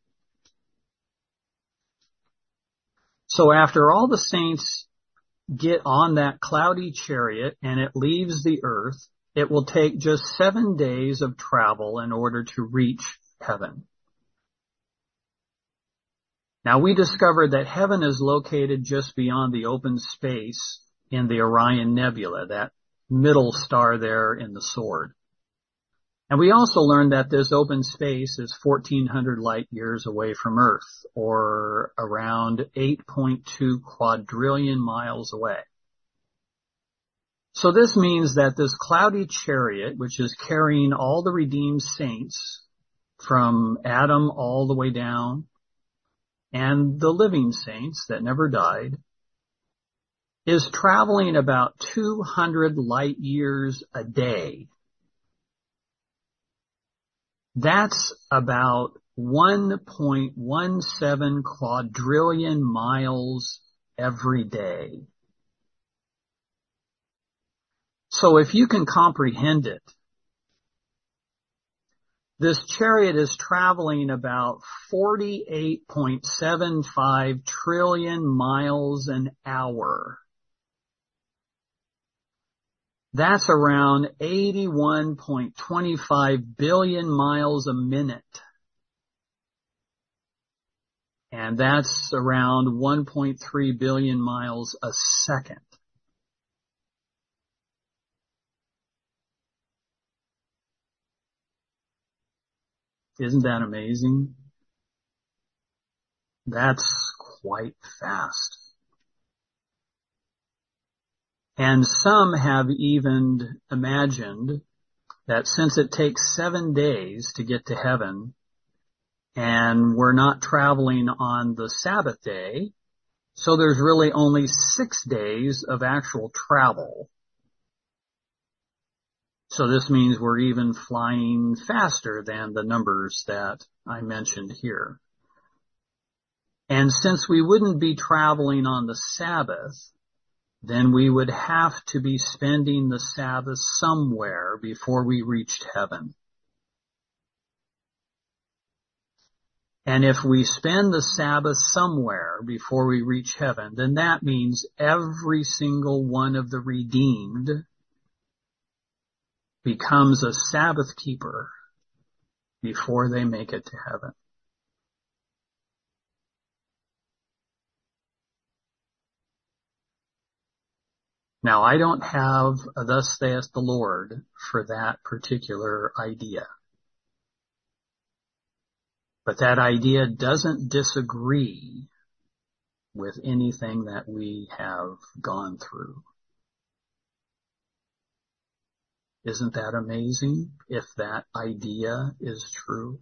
So after all the saints get on that cloudy chariot and it leaves the earth, it will take just seven days of travel in order to reach heaven. Now we discovered that heaven is located just beyond the open space in the Orion Nebula, that middle star there in the sword. And we also learned that this open space is fourteen hundred light years away from Earth, or around eight point two quadrillion miles away. So this means that this cloudy chariot, which is carrying all the redeemed saints from Adam all the way down, and the living saints that never died, is traveling about two hundred light years a day. That's about one point one seven quadrillion miles every day. So if you can comprehend it, this chariot is traveling about forty-eight point seven five trillion miles an hour. That's around eighty-one point two five billion miles a minute. And that's around one point three billion miles a second. Isn't that amazing? That's quite fast. And some have even imagined that since it takes seven days to get to heaven, and we're not traveling on the Sabbath day, so there's really only six days of actual travel. So this means we're even flying faster than the numbers that I mentioned here. And since we wouldn't be traveling on the Sabbath, then we would have to be spending the Sabbath somewhere before we reached heaven. And if we spend the Sabbath somewhere before we reach heaven, then that means every single one of the redeemed becomes a Sabbath keeper before they make it to heaven. Now, I don't have a thus saith the Lord for that particular idea. But that idea doesn't disagree with anything that we have gone through. Isn't that amazing if that idea is true?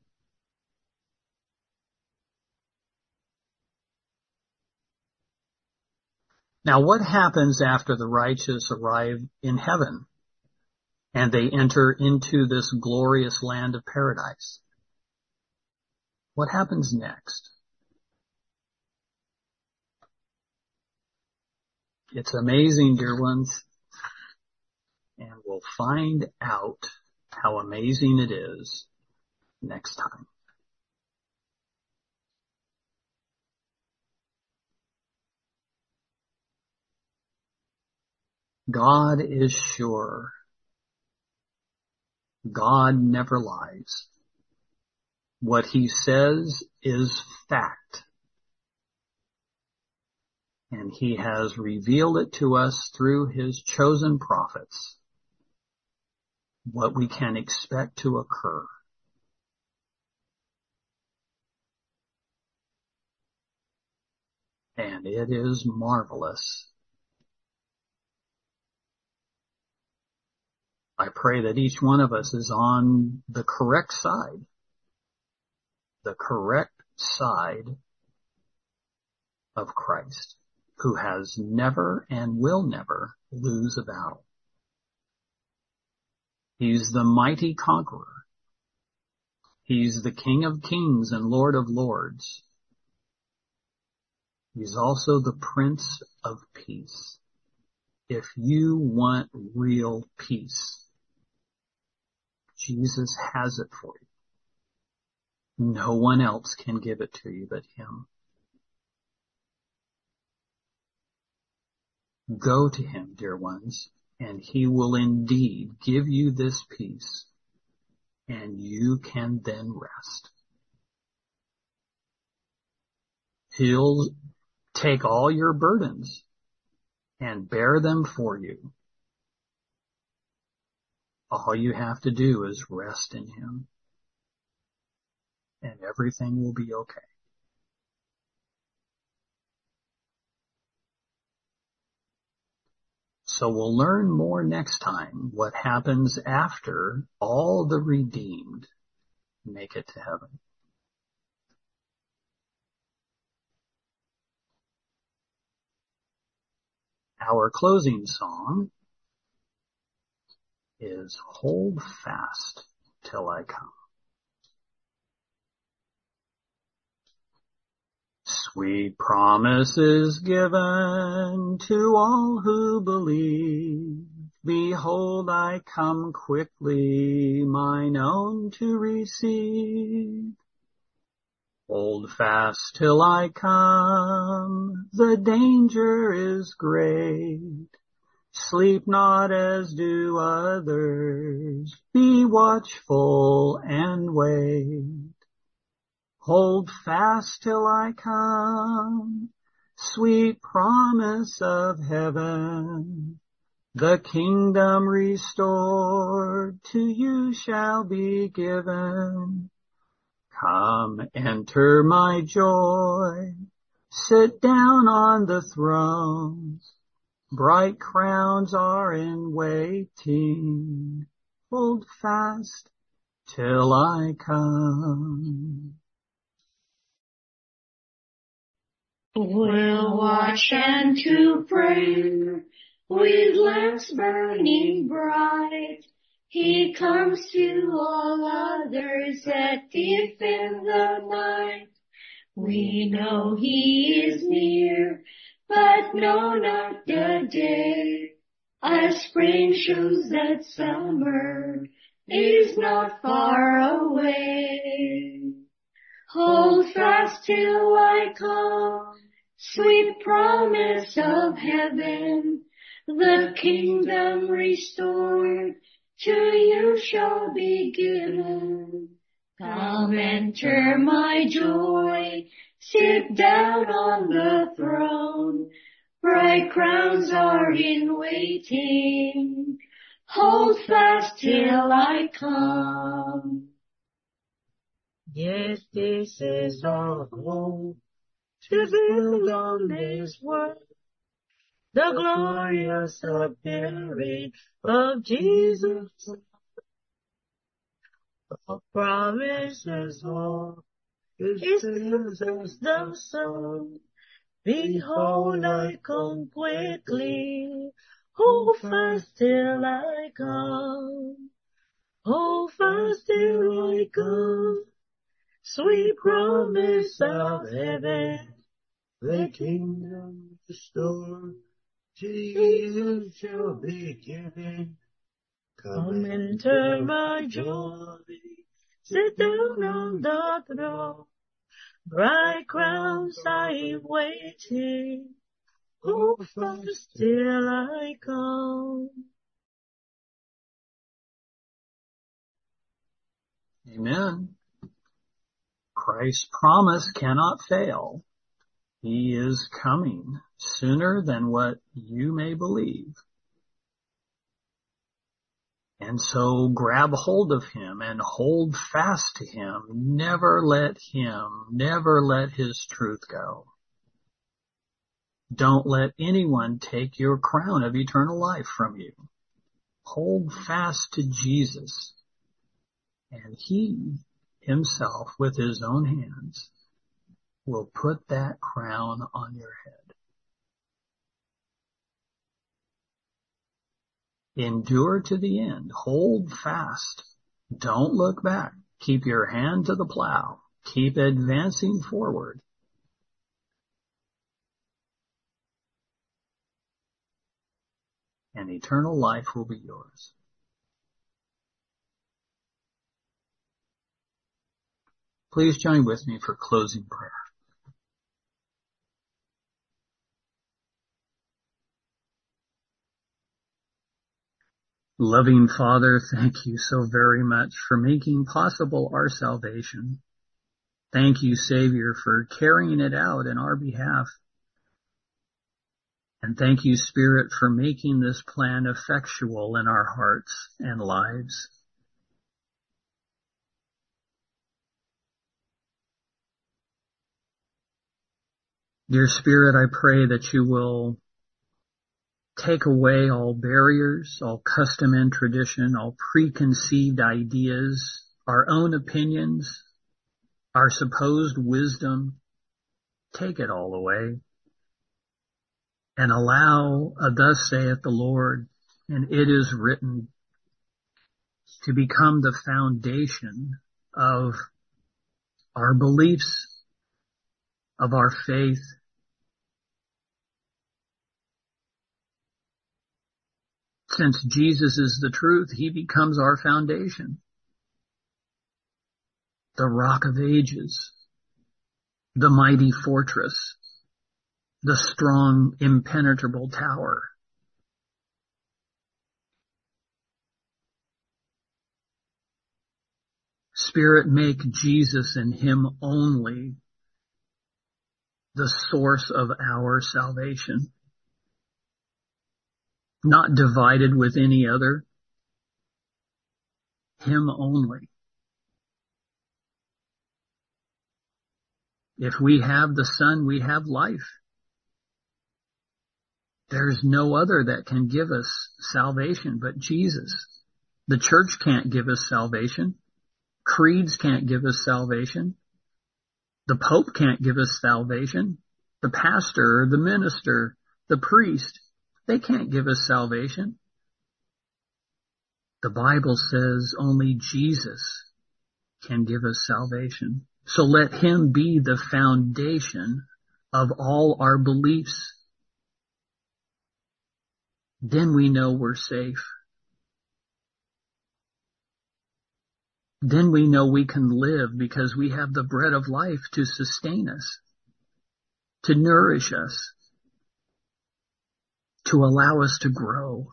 Now, what happens after the righteous arrive in heaven and they enter into this glorious land of paradise? What happens next? It's amazing, dear ones, and we'll find out how amazing it is next time. God is sure. God never lies. What he says is fact. And he has revealed it to us through his chosen prophets, what we can expect to occur. And it is marvelous. I pray that each one of us is on the correct side, the correct side of Christ, who has never and will never lose a battle. He's the mighty conqueror. He's the King of kings and Lord of lords. He's also the Prince of Peace. If you want real peace, Jesus has it for you. No one else can give it to you but him. Go to him, dear ones, and he will indeed give you this peace, and you can then rest. He'll take all your burdens and bear them for you. All you have to do is rest in him, and everything will be okay. So we'll learn more next time what happens after all the redeemed make it to heaven. Our closing song is Hold Fast Till I Come. Sweet promises given to all who believe. Behold, I come quickly, mine own to receive. Hold fast till I come, the danger is great. Sleep not as do others, be watchful and wait. Hold fast till I come, sweet promise of heaven. The kingdom restored to you shall be given. Come, enter my joy. Sit down on the thrones. Bright crowns are in waiting. Hold fast till I come. We'll watch and to prayer with lamps burning bright. He comes to all others that deep in the night. We know he is near, but know not the day. As spring shows that summer is not far away. Hold fast till I come, sweet promise of heaven. The kingdom restored to you shall be given. Come enter my joy, sit down on the throne. Bright crowns are in waiting. Hold fast till I come. Yes, this is our hope, to build on this world the glorious appearing of Jesus. Our promises all, His fills us the soul. Behold, I come quickly. Hold fast till I come. Hold fast till I come. Sweet promise of heaven, the kingdom restored, to you shall be given. Come enter my joy, sit down on the throne. Bright crowns I am waiting, hold fast till I come. Amen. Christ's promise cannot fail. He is coming sooner than what you may believe. And so grab hold of him and hold fast to him. Never let him, never let his truth go. Don't let anyone take your crown of eternal life from you. Hold fast to Jesus, and he himself with his own hands will put that crown on your head. Endure to the end. Hold fast. Don't look back. Keep your hand to the plow. Keep advancing forward. And eternal life will be yours. Please join with me for closing prayer. Loving Father, thank you so very much for making possible our salvation. Thank you, Savior, for carrying it out in our behalf. And thank you, Spirit, for making this plan effectual in our hearts and lives. Dear Spirit, I pray that you will take away all barriers, all custom and tradition, all preconceived ideas, our own opinions, our supposed wisdom. Take it all away and allow a thus saith the Lord, and it is written, to become the foundation of our beliefs, of our faith. Since Jesus is the truth, he becomes our foundation, the rock of ages, the mighty fortress, the strong, impenetrable tower. Spirit, make Jesus and him only the source of our salvation, not divided with any other, him only. If we have the Son, we have life. There's no other that can give us salvation but Jesus. The church can't give us salvation. Creeds can't give us salvation. The Pope can't give us salvation. The pastor, the minister, the priest, they can't give us salvation. The Bible says only Jesus can give us salvation. So let him be the foundation of all our beliefs. Then we know we're safe. Then we know we can live because we have the bread of life to sustain us, to nourish us, to allow us to grow.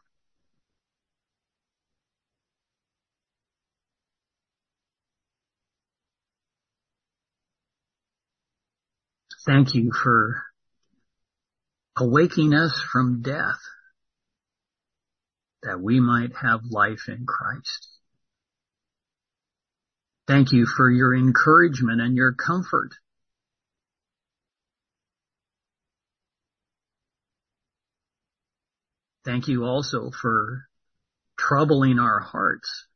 Thank you for awaking us from death that we might have life in Christ. Thank you for your encouragement and your comfort. Thank you also for troubling our hearts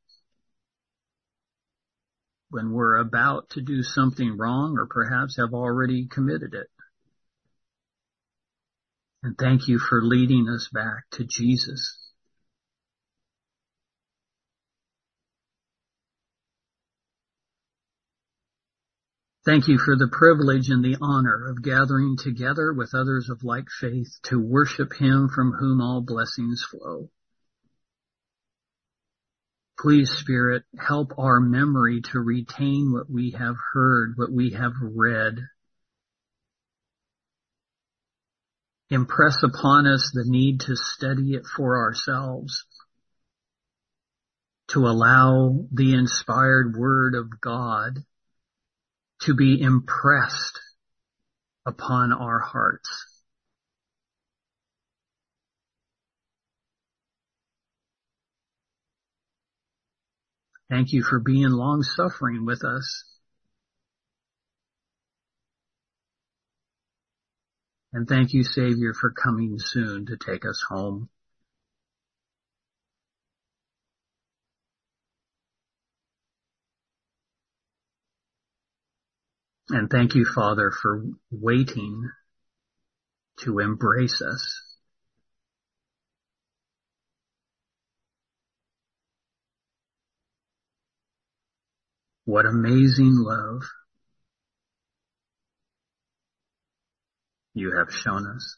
when we're about to do something wrong or perhaps have already committed it. And thank you for leading us back to Jesus. Thank you for the privilege and the honor of gathering together with others of like faith to worship him from whom all blessings flow. Please, Spirit, help our memory to retain what we have heard, what we have read. Impress upon us the need to study it for ourselves, to allow the inspired word of God to be impressed upon our hearts. Thank you for being long-suffering with us. And thank you, Savior, for coming soon to take us home. And thank you, Father, for waiting to embrace us. What amazing love you have shown us.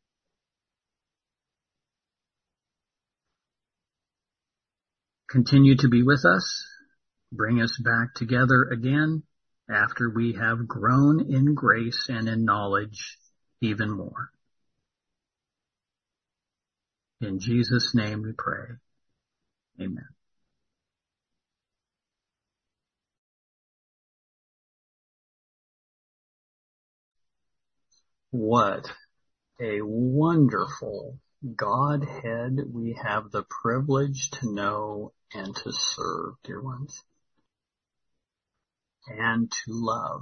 Continue to be with us. Bring us back together again after we have grown in grace and in knowledge even more. In Jesus' name we pray. Amen. What a wonderful Godhead we have the privilege to know and to serve, dear ones, and to love.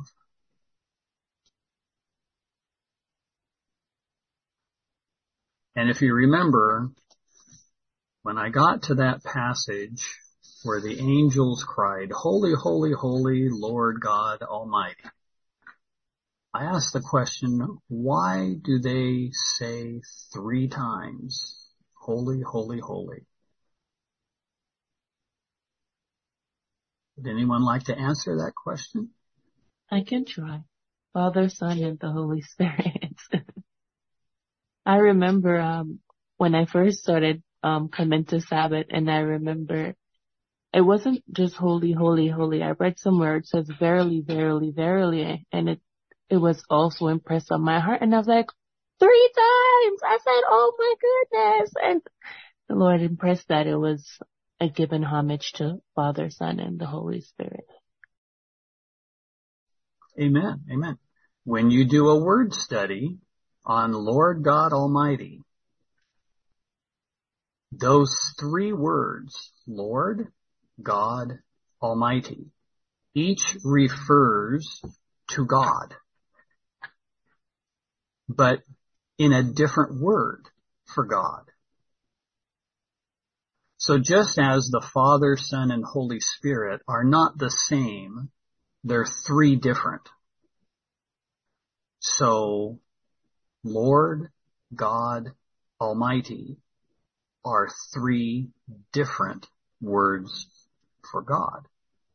And if you remember, when I got to that passage where the angels cried, "Holy, holy, holy, Lord God Almighty," I asked the question, why do they say three times, "Holy, holy, holy"? Would anyone like to answer that question? I can try. Father, Son, and the Holy Spirit. I remember um when I first started um coming to Sabbath, and I remember it wasn't just holy, holy, holy. I read somewhere it says verily, verily, verily, and it it was also impressed on my heart, and I was like, three times! I said, oh my goodness! And the Lord impressed that it was a given homage to Father, Son, and the Holy Spirit. Amen. Amen. When you do a word study on Lord God Almighty, those three words, Lord, God, Almighty, each refers to God. but in a different word for God. So just as the Father, Son, and Holy Spirit are not the same, they're three different. So Lord, God, Almighty are three different words for God.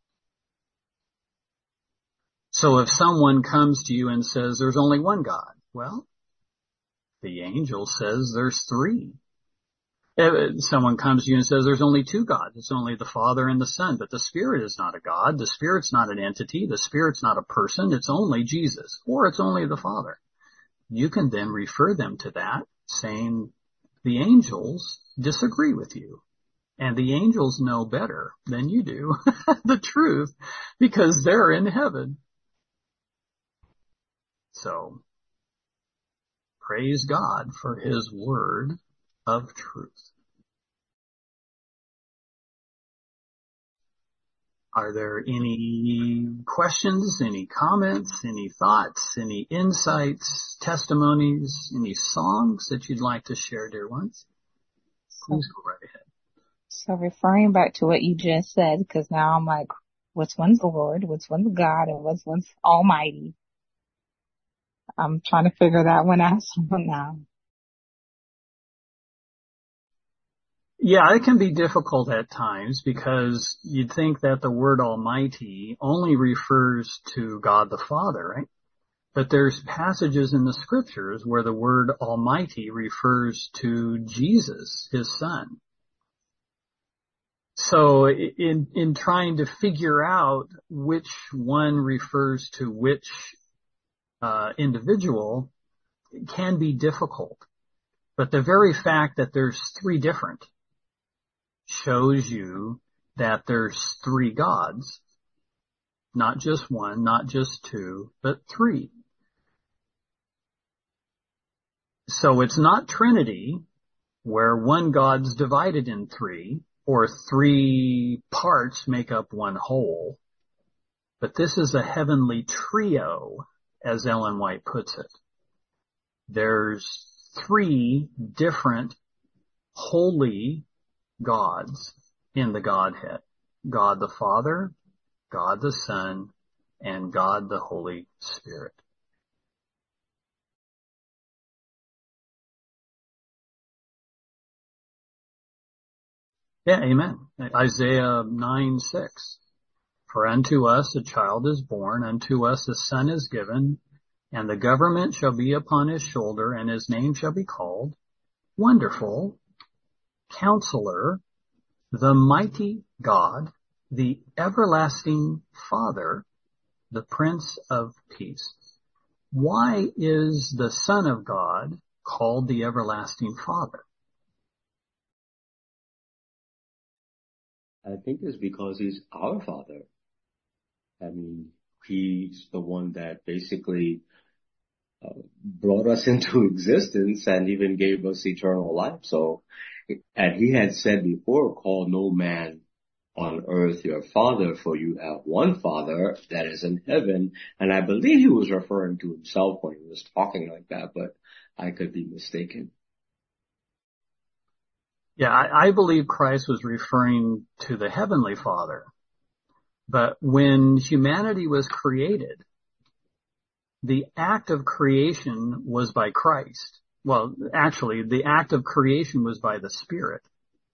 So if someone comes to you and says there's only one God, well, the angel says there's three. If someone comes to you and says there's only two gods, it's only the Father and the Son, but the Spirit is not a God, the Spirit's not an entity, the Spirit's not a person, it's only Jesus, or it's only the Father. You can then refer them to that, saying the angels disagree with you. And the angels know better than you do the truth because they're in heaven. So, praise God for His word of truth. Are there any questions, any comments, any thoughts, any insights, testimonies, any songs that you'd like to share, dear ones? Please go right ahead. So referring back to what you just said, because now I'm like, which one's the Lord, which one's God, and which one's Almighty? I'm trying to figure that one out now. Yeah, it can be difficult at times because you'd think that the word Almighty only refers to God the Father, right? But there's passages in the scriptures where the word Almighty refers to Jesus, His Son. So in, in trying to figure out which one refers to which uh, individual, it can be difficult. But the very fact that there's three different shows you that there's three gods, not just one, not just two, but three. So it's not Trinity, where one God's divided in three, or three parts make up one whole. But this is a heavenly trio, as Ellen White puts it. There's three different holy gods in the Godhead. God the Father, God the Son, and God the Holy Spirit. Yeah, amen. Isaiah nine six. For unto us a child is born, unto us a son is given, and the government shall be upon his shoulder, and his name shall be called Wonderful, Counselor, the Mighty God, the Everlasting Father, the Prince of Peace. Why is the Son of God called the Everlasting Father? I think it's because He's our Father. I mean, He's the one that basically uh, brought us into existence and even gave us eternal life. So, and He had said before, call no man on earth your father, for you have one Father that is in heaven. And I believe He was referring to Himself when He was talking like that, but I could be mistaken. Yeah, I, I believe Christ was referring to the Heavenly Father. But when humanity was created, the act of creation was by Christ. Well, actually, the act of creation was by the Spirit.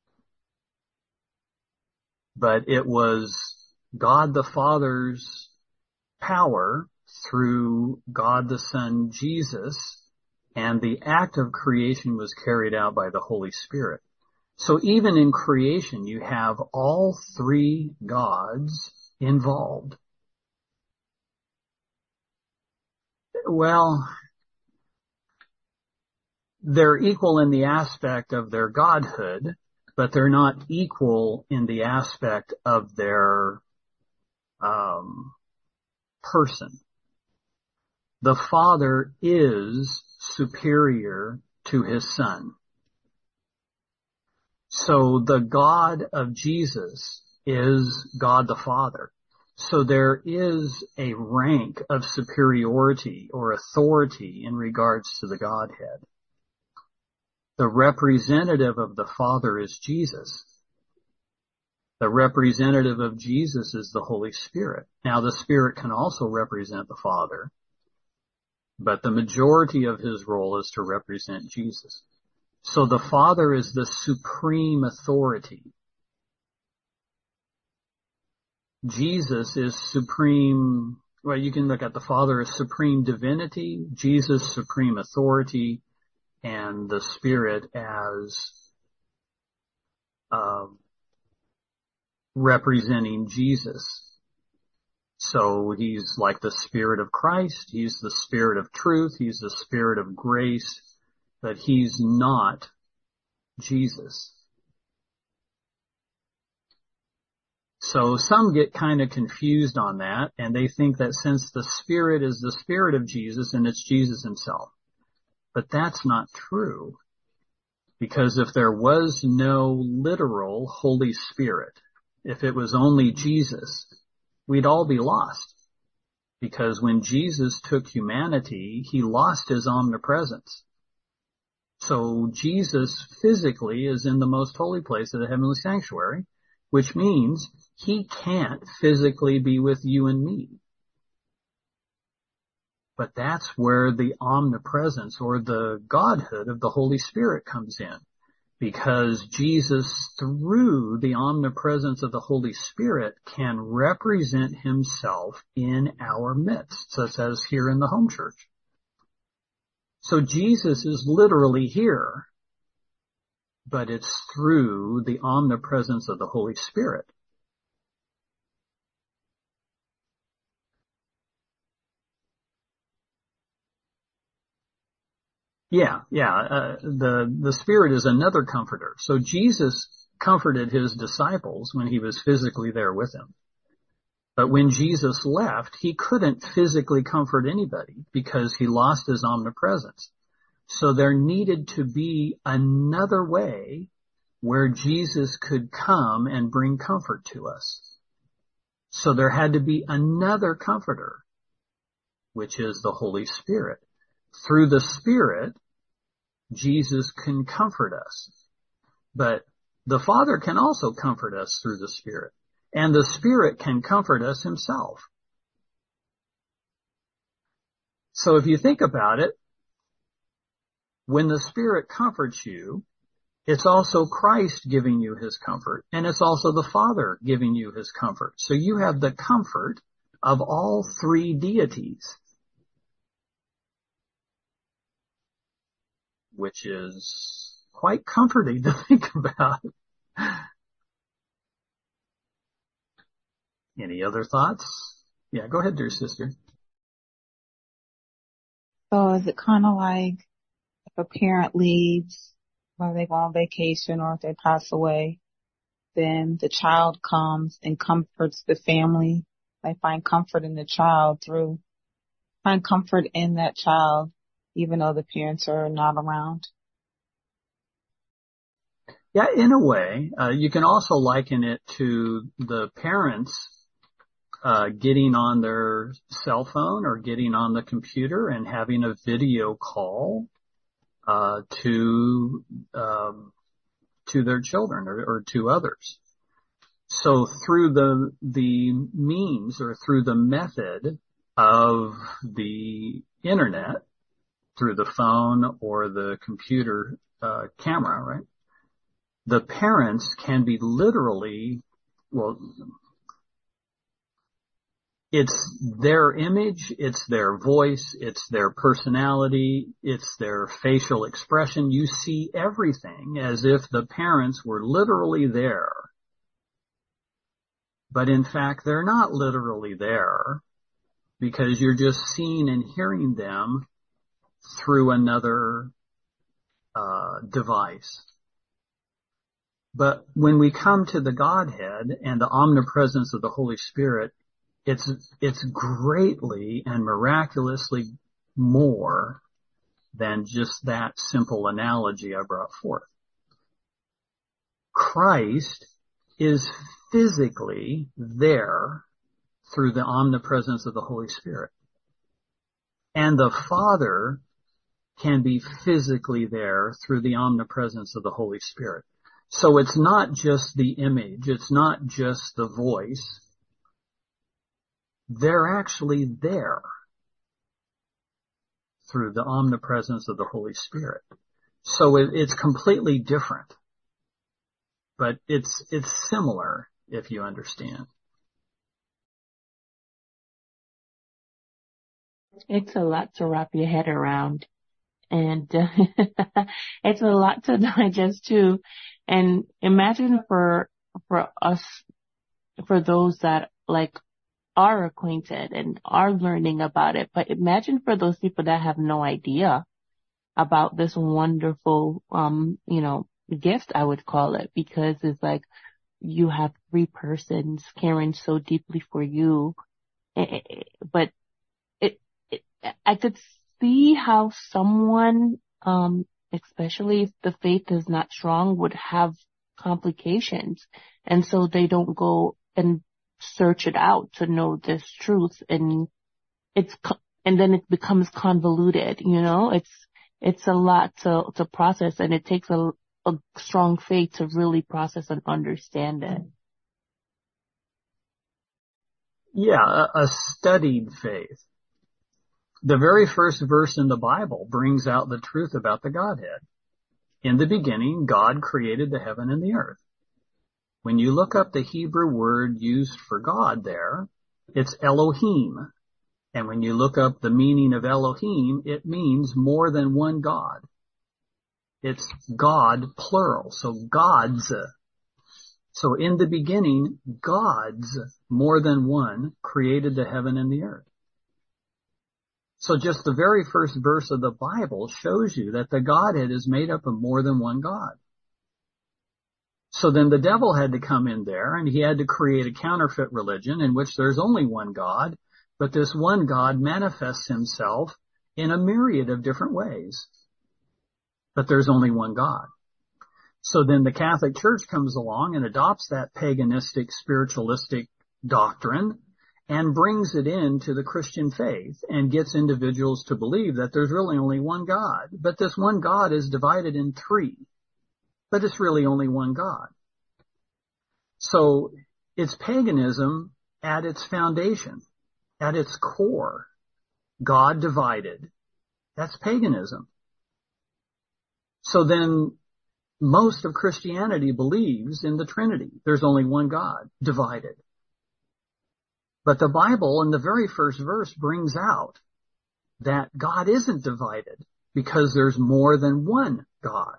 But it was God the Father's power through God the Son, Jesus, and the act of creation was carried out by the Holy Spirit. So even in creation, you have all three gods involved. Well, they're equal in the aspect of their godhood, but they're not equal in the aspect of their um, person. The Father is superior to His Son. So the God of Jesus is God the Father. So there is a rank of superiority or authority in regards to the Godhead. The representative of the Father is Jesus. The representative of Jesus is the Holy Spirit. Now, the Spirit can also represent the Father, but the majority of his role is to represent Jesus. So the Father is the supreme authority. Jesus is supreme, well, you can look at the Father as supreme divinity, Jesus supreme authority, and the Spirit as uh, representing Jesus. So he's like the Spirit of Christ, he's the Spirit of truth, he's the Spirit of grace, but he's not Jesus. So some get kind of confused on that, and they think that since the Spirit is the Spirit of Jesus, and it's Jesus himself. But that's not true. Because if there was no literal Holy Spirit, if it was only Jesus, we'd all be lost. Because when Jesus took humanity, he lost his omnipresence. So Jesus physically is in the most holy place of the heavenly sanctuary, which means he can't physically be with you and me. But that's where the omnipresence or the Godhood of the Holy Spirit comes in. Because Jesus, through the omnipresence of the Holy Spirit, can represent himself in our midst, such as here in the home church. So Jesus is literally here, but it's through the omnipresence of the Holy Spirit. Yeah, yeah, uh, the, the Spirit is another comforter. So Jesus comforted his disciples when he was physically there with them. But when Jesus left, he couldn't physically comfort anybody because he lost his omnipresence. So there needed to be another way where Jesus could come and bring comfort to us. So there had to be another comforter, which is the Holy Spirit. Through the Spirit, Jesus can comfort us. But the Father can also comfort us through the Spirit. And the Spirit can comfort us himself. So if you think about it, when the Spirit comforts you, it's also Christ giving you his comfort. And it's also the Father giving you his comfort. So you have the comfort of all three deities, which is quite comforting to think about. Any other thoughts? Yeah, go ahead, dear sister. So is it kind of like if a parent leaves, whether they go on vacation or if they pass away, then the child comes and comforts the family. They find comfort in the child through, find comfort in that child, even though the parents are not around. Yeah, in a way. Uh, you can also liken it to the parents uh getting on their cell phone or getting on the computer and having a video call uh to um to their children or, or to others. So through the the means or through the method of the internet, through the phone or the computer uh camera, right? The parents can be literally, well, it's their image, it's their voice, it's their personality, it's their facial expression. You see everything as if the parents were literally there. But in fact, they're not literally there because you're just seeing and hearing them through another uh device. But when we come to the Godhead and the omnipresence of the Holy Spirit, It's, it's greatly and miraculously more than just that simple analogy I brought forth. Christ is physically there through the omnipresence of the Holy Spirit. And the Father can be physically there through the omnipresence of the Holy Spirit. So it's not just the image, it's not just the voice. They're actually there through the omnipresence of the Holy Spirit. So it, it's completely different, but it's, it's similar if you understand. It's a lot to wrap your head around, and uh, it's a lot to digest too. And imagine for, for us, for those that like are acquainted and are learning about it, but imagine for those people that have no idea about this wonderful, um, you know, gift, I would call it, because it's like you have three persons caring so deeply for you. But it, it I could see how someone, um, especially if the faith is not strong, would have complications. And so they don't go and search it out to know this truth. And it's, and then it becomes convoluted, you know, it's, it's a lot to, to process, and it takes a, a strong faith to really process and understand it. Yeah, a, a studied faith. The very first verse in the Bible brings out the truth about the Godhead. In the beginning, God created the heaven and the earth. When you look up the Hebrew word used for God there, it's Elohim. And when you look up the meaning of Elohim, it means more than one God. It's God plural, so gods. So in the beginning, gods, more than one, created the heaven and the earth. So just the very first verse of the Bible shows you that the Godhead is made up of more than one God. So then the devil had to come in there, and he had to create a counterfeit religion in which there's only one God, but this one God manifests himself in a myriad of different ways. But there's only one God. So then the Catholic Church comes along and adopts that paganistic, spiritualistic doctrine and brings it into the Christian faith and gets individuals to believe that there's really only one God. But this one God is divided in three. But it's really only one God. So it's paganism at its foundation, at its core. God divided. That's paganism. So then most of Christianity believes in the Trinity. There's only one God, divided. But the Bible in the very first verse brings out that God isn't divided because there's more than one God.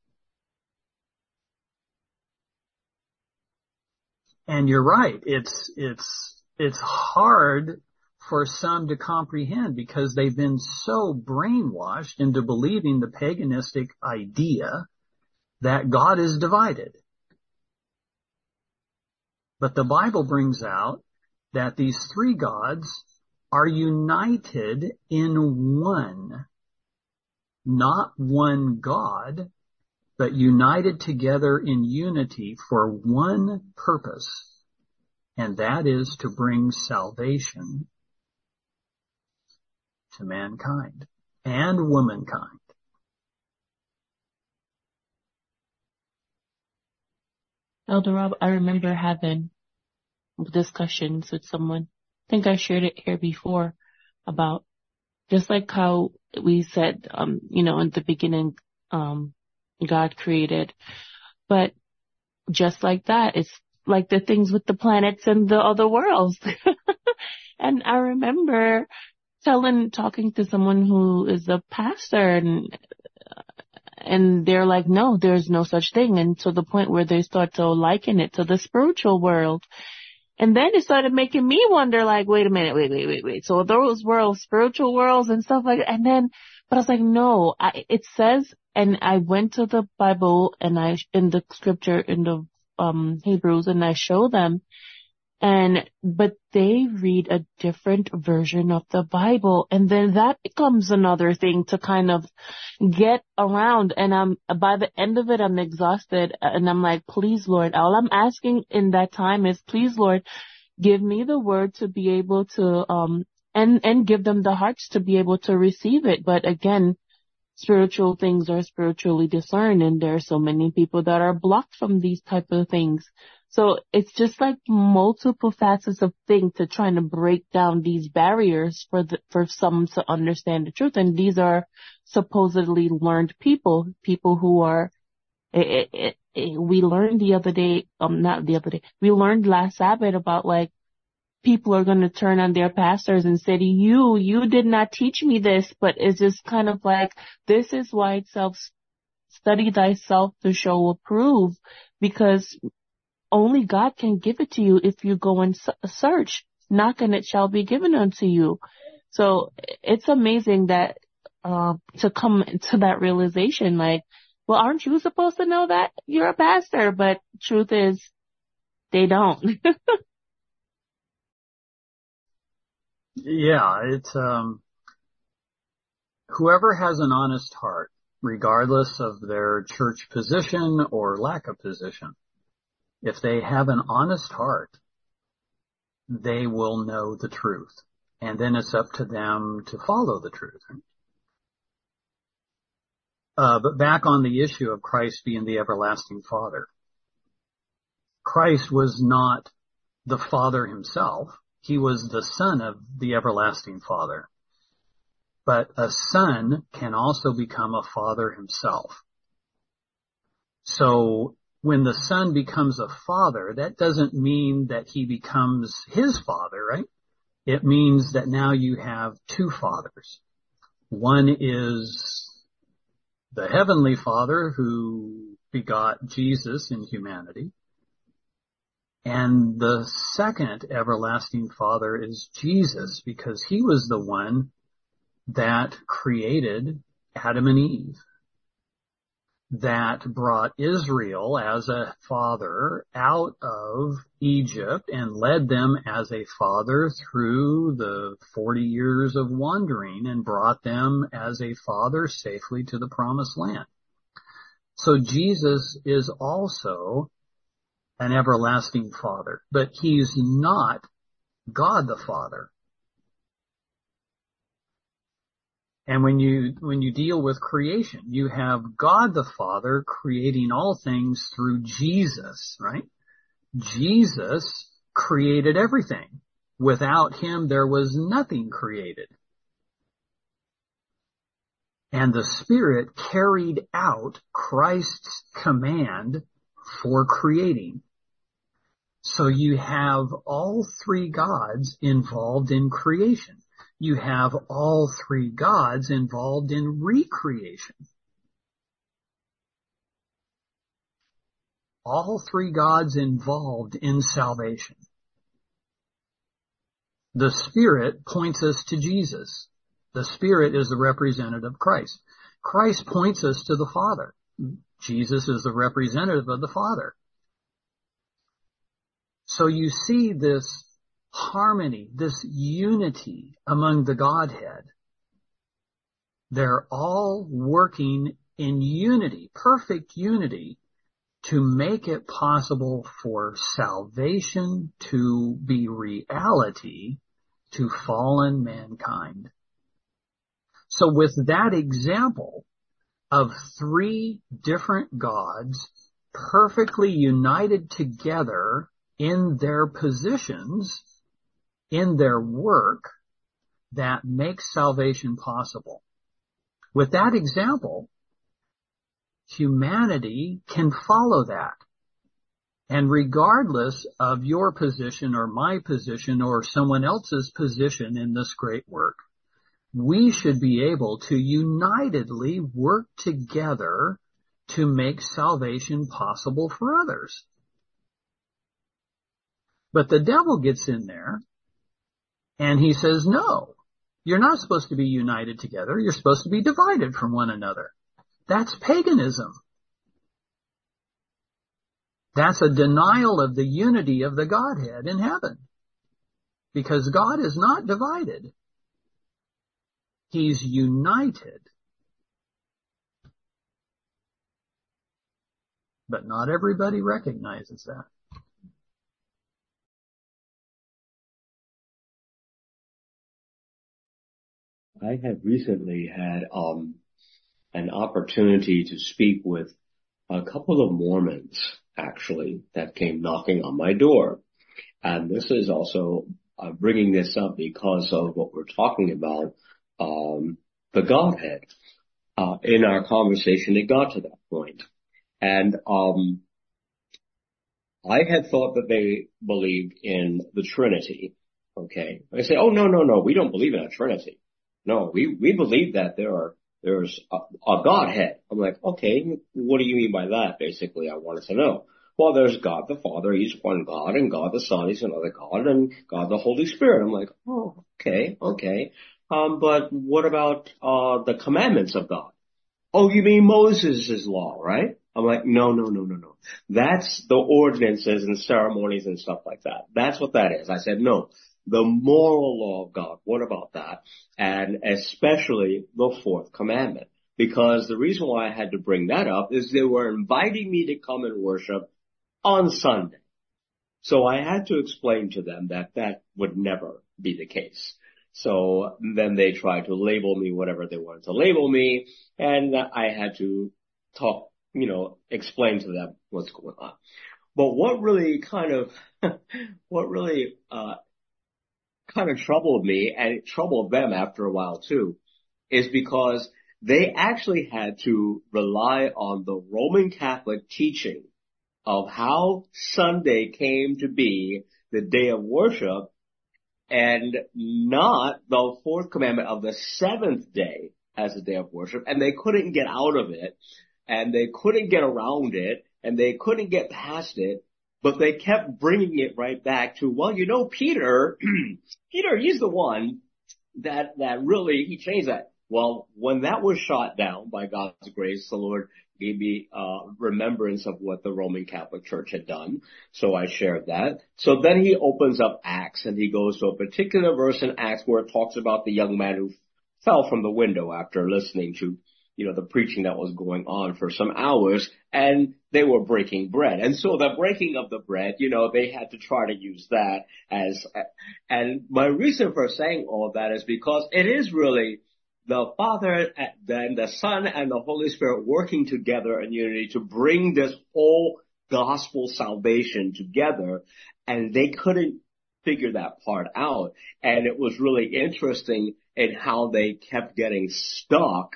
And you're right. It's, it's, it's hard for some to comprehend because they've been so brainwashed into believing the paganistic idea that God is divided. But the Bible brings out that these three gods are united in one, not one God, but united together in unity for one purpose, and that is to bring salvation to mankind and womankind. Elder Rob, I remember having discussions with someone. I think I shared it here before about just like how we said, um, you know, in the beginning, um, God created, but just like that, it's like the things with the planets and the other worlds. And I remember telling, talking to someone who is a pastor, and and they're like, no, there's no such thing. And to the point where they start to liken it to the spiritual world. And then it started making me wonder, like, wait a minute, wait, wait, wait, wait. So those worlds, spiritual worlds and stuff like that. And then, but I was like, no, I, it says, and I went to the Bible and I, in the scripture, in the, um, Hebrews, and I show them. And, but they read a different version of the Bible. And then that becomes another thing to kind of get around. And I'm, by the end of it, I'm exhausted. And I'm like, please, Lord, all I'm asking in that time is, please, Lord, give me the word to be able to, um, and, and give them the hearts to be able to receive it. But again, spiritual things are spiritually discerned, and there are so many people that are blocked from these type of things. So it's just like multiple facets of things to trying to break down these barriers for the, for some to understand the truth. And these are supposedly learned people, people who are, it, it, it, we learned the other day, um, not the other day, we learned last Sabbath about like, people are going to turn on their pastors and say, you, you did not teach me this, but it's just kind of like, this is why it's self, study thyself to show approve, because only God can give it to you if you go and search. Knock and it shall be given unto you. So it's amazing that, uh, to come to that realization, like, well, aren't you supposed to know that? You're a pastor, but truth is, they don't. Yeah, it's, um, whoever has an honest heart, regardless of their church position or lack of position, if they have an honest heart, they will know the truth. And then it's up to them to follow the truth. Uh, but back on the issue of Christ being the everlasting Father. Christ was not the Father himself. He was the Son of the everlasting Father. But a son can also become a father himself. So when the son becomes a father, that doesn't mean that he becomes his father, right? It means that now you have two fathers. One is the heavenly Father who begot Jesus in humanity. And the second everlasting Father is Jesus, because he was the one that created Adam and Eve, that brought Israel as a father out of Egypt and led them as a father through the forty years of wandering and brought them as a father safely to the promised land. So Jesus is also an everlasting Father, but he's not God the Father. And when you, when you deal with creation, you have God the Father creating all things through Jesus, right? Jesus created everything. Without him, there was nothing created. And the Spirit carried out Christ's command for creating. So you have all three gods involved in creation. You have all three gods involved in recreation. All three gods involved in salvation. The Spirit points us to Jesus. The Spirit is the representative of Christ. Christ points us to the Father. Jesus is the representative of the Father. So you see this harmony, this unity among the Godhead. They're all working in unity, perfect unity, to make it possible for salvation to be reality to fallen mankind. So with that example of three different gods perfectly united together in their positions, in their work, that makes salvation possible. With that example, humanity can follow that. And regardless of your position or my position or someone else's position in this great work, we should be able to unitedly work together to make salvation possible for others. But the devil gets in there and he says, no, you're not supposed to be united together. You're supposed to be divided from one another. That's paganism. That's a denial of the unity of the Godhead in heaven. Because God is not divided. He's united. But not everybody recognizes that. I have recently had um, an opportunity to speak with a couple of Mormons, actually, that came knocking on my door. And this is also uh, bringing this up because of what we're talking about, um, the Godhead. Uh, in our conversation, it got to that point. And um, I had thought that they believed in the Trinity. Okay. I say, oh, no, no, no, we don't believe in a Trinity. No, we, we believe that there are, there's a, a Godhead. I'm like, okay, what do you mean by that? Basically, I wanted to know. Well, there's God the Father, He's one God, and God the Son, He's another God, and God the Holy Spirit. I'm like, oh, okay, okay. Um, but what about, uh, the commandments of God? Oh, you mean Moses' law, right? I'm like, no, no, no, no, no. That's the ordinances and ceremonies and stuff like that. That's what that is. I said, no, the moral law of God. What about that? And especially the fourth commandment. Because the reason why I had to bring that up is they were inviting me to come and worship on Sunday. So I had to explain to them that that would never be the case. So then they tried to label me whatever they wanted to label me, and I had to talk, you know, explain to them what's going on. But what really kind of, what really, uh, kind of troubled me, and it troubled them after a while too, is because they actually had to rely on the Roman Catholic teaching of how Sunday came to be the day of worship and not the fourth commandment of the seventh day as a day of worship. And they couldn't get out of it, and they couldn't get around it, and they couldn't get past it, but they kept bringing it right back to, well, you know, Peter, Peter, he's the one that, that really, he changed that. Well, when that was shot down by God's grace, the Lord gave me uh remembrance of what the Roman Catholic Church had done. So I shared that. So then he opens up Acts, and he goes to a particular verse in Acts where it talks about the young man who fell from the window after listening to, you know, the preaching that was going on for some hours, and they were breaking bread. And so the breaking of the bread, you know, they had to try to use that as, and my reason for saying all that is because it is really the Father, then the Son, and the Holy Spirit working together in unity to bring this whole gospel salvation together, and they couldn't figure that part out. And it was really interesting in how they kept getting stuck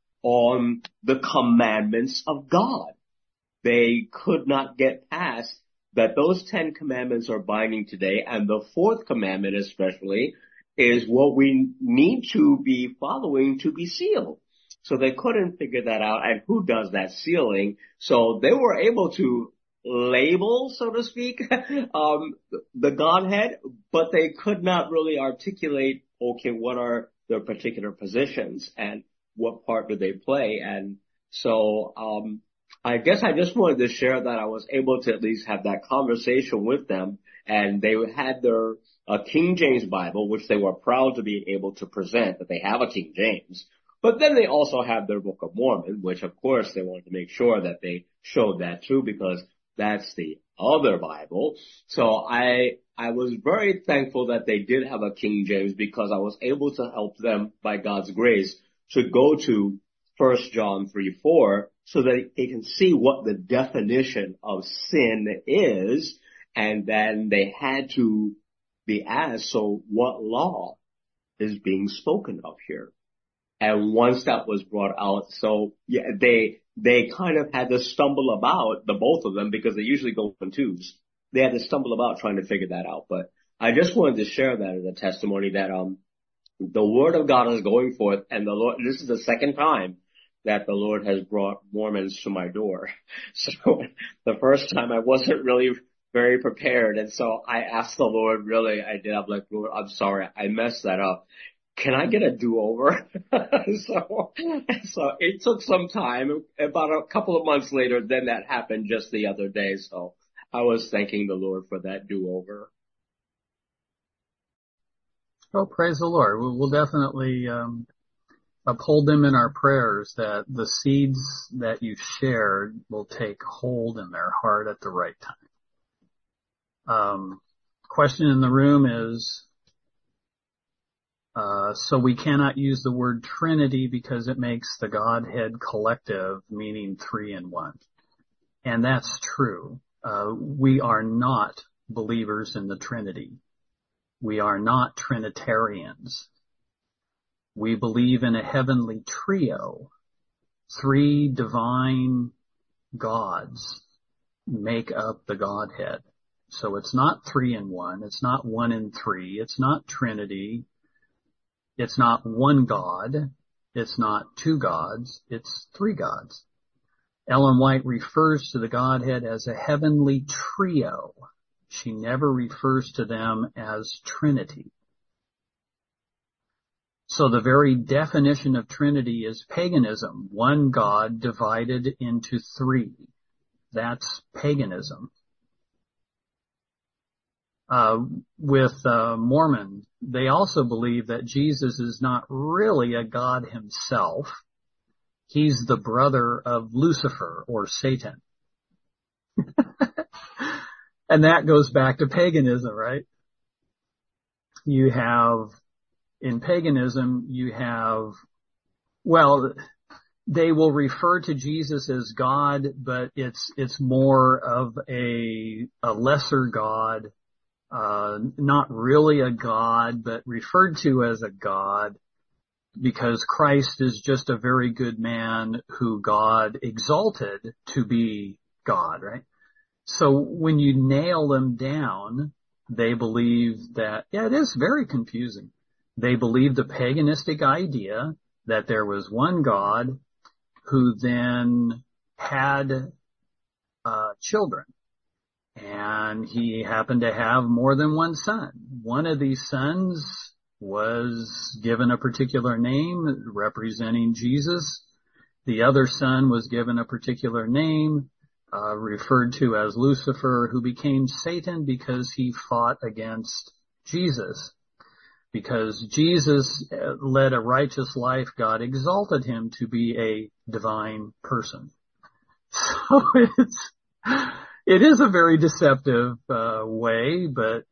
on the commandments of God. They could not get past that those Ten Commandments are binding today, and the fourth commandment especially is what we need to be following to be sealed. So they couldn't figure that out, and who does that sealing? So they were able to label, so to speak, um, the Godhead, but they could not really articulate, okay, what are their particular positions and what part do they play? And so, um, I guess I just wanted to share that I was able to at least have that conversation with them, and they had their a King James Bible, which they were proud to be able to present, that they have a King James. But then they also have their Book of Mormon, which of course they wanted to make sure that they showed that too, because that's the other Bible. So I, I was very thankful that they did have a King James, because I was able to help them by God's grace to go to First John three four so that they can see what the definition of sin is. And then they had to be asked, so what law is being spoken of here? And once that was brought out, so yeah, they, they kind of had to stumble about, the both of them, because they usually go in twos. They had to stumble about trying to figure that out. But I just wanted to share that as a testimony that, um, the word of God is going forth, and the Lord, this is the second time that the Lord has brought Mormons to my door. So the first time I wasn't really very prepared. And so I asked the Lord, really, I did. I'm like, Lord, I'm sorry. I messed that up. Can I get a do-over? so, so it took some time. About a couple of months later, then that happened just the other day. So I was thanking the Lord for that do-over. Oh, praise the Lord. We'll, we'll definitely, um, uphold them in our prayers that the seeds that you shared will take hold in their heart at the right time. Um, question in the room is, Uh, so we cannot use the word Trinity because it makes the Godhead collective, meaning three in one. And that's true. Uh, we are not believers in the Trinity. We are not Trinitarians. We believe in a heavenly trio. Three divine gods make up the Godhead. So it's not three in one. It's not one in three. It's not Trinity. It's not one God. It's not two gods. It's three gods. Ellen White refers to the Godhead as a heavenly trio. She never refers to them as Trinity. So the very definition of Trinity is paganism. One God divided into three. That's paganism. Uh, with uh, Mormon, they also believe that Jesus is not really a God himself. He's the brother of Lucifer or Satan. And that goes back to paganism, right? You have, in paganism, you have, well, they will refer to Jesus as God, but it's, it's more of a, a lesser God, uh, not really a God, but referred to as a God, because Christ is just a very good man who God exalted to be God, right? So when you nail them down, they believe that, yeah, it is very confusing. They believe the paganistic idea that there was one God who then had uh, children. And he happened to have more than one son. One of these sons was given a particular name representing Jesus. The other son was given a particular name uh, referred to as Lucifer, who became Satan because he fought against Jesus. Because Jesus led a righteous life, God exalted him to be a divine person. So it's, it is a very deceptive uh, way, but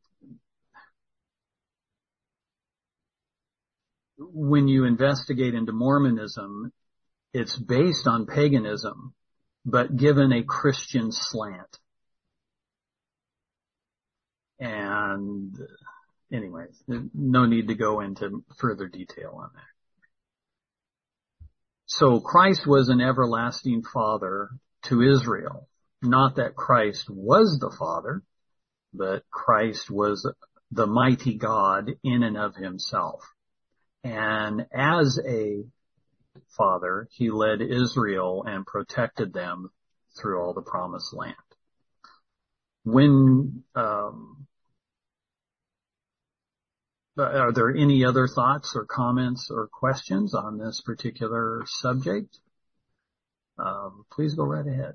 when you investigate into Mormonism, it's based on paganism, but given a Christian slant. And anyways, no need to go into further detail on that. So Christ was an everlasting Father to Israel. Not that Christ was the Father, but Christ was the mighty God in and of himself. And as a Father, he led Israel and protected them through all the promised land. When, um, are there any other thoughts or comments or questions on this particular subject? Um, please go right ahead.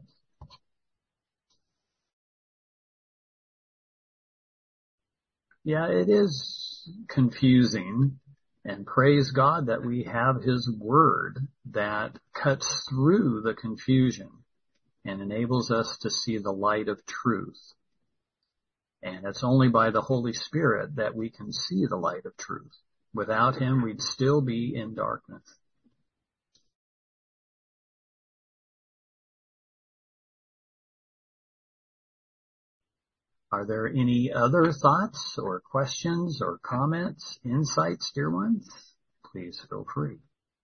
Yeah, it is confusing, and praise God that we have his word that cuts through the confusion and enables us to see the light of truth. And it's only by the Holy Spirit that we can see the light of truth. Without him, we'd still be in darkness. Are there any other thoughts or questions or comments, insights, dear ones? Please feel free.